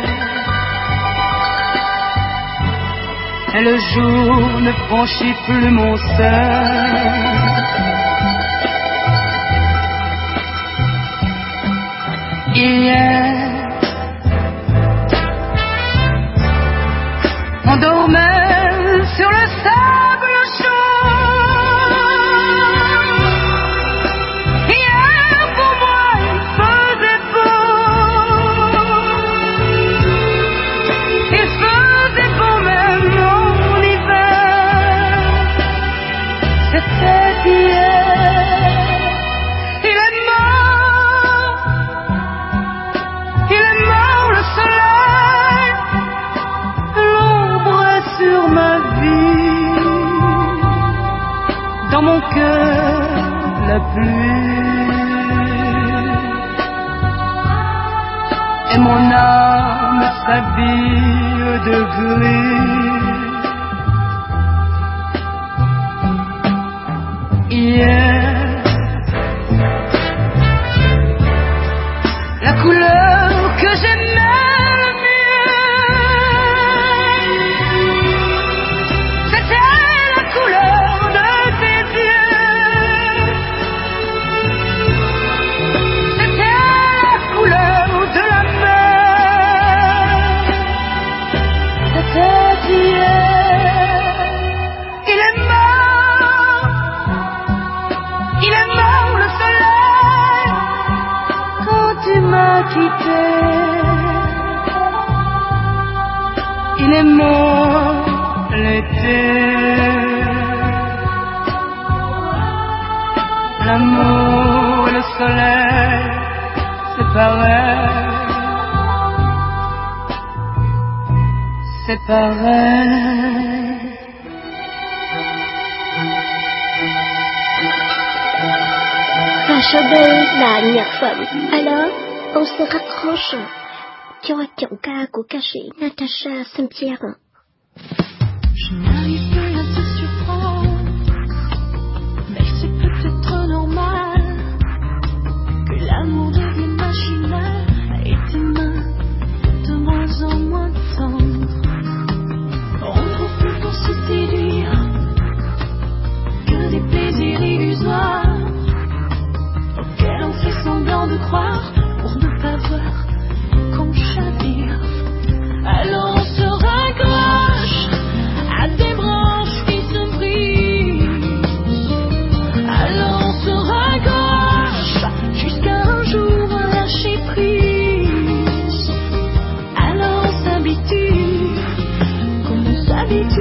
S17: Et le jour ne franchit plus mon seuil. Hier, on dormait sur le sable chaud. Hier, pour moi, il faisait beau. Il faisait beau même en hiver. C'était hier. Il est mort le soleil. L'ombre est sur ma vie. Dans mon cœur, la pluie. Et mon âme s'habille de gris. Hier, la couleur que j'aimais le mieux, c'était la couleur de tes yeux. C'était la couleur de la mer. C'était hier. Il est mort le soleil quand tu m'as quitté. Il est mort l'été. L'amour et le soleil séparés.
S3: Và sau đây là nhạc phẩm Alors on se raccroche cho giọng ca của ca sĩ Natacha Saint-Pierre.
S17: Je n'arrive plus à te surprendre, mais c'est peut-être normal que l'amour devienne machinal et tes mains de moins en moins tendres. On ne trouve plus pour se séduire que des plaisirs illusoires auxquels on fait semblant de croire pour ne pas voir qu'on chavire. Alors on se raccroche à des branches qui se brisent. Alors on se raccroche jusqu'à un jour lâcher prise. Alors on s'habitue comme on s'habitue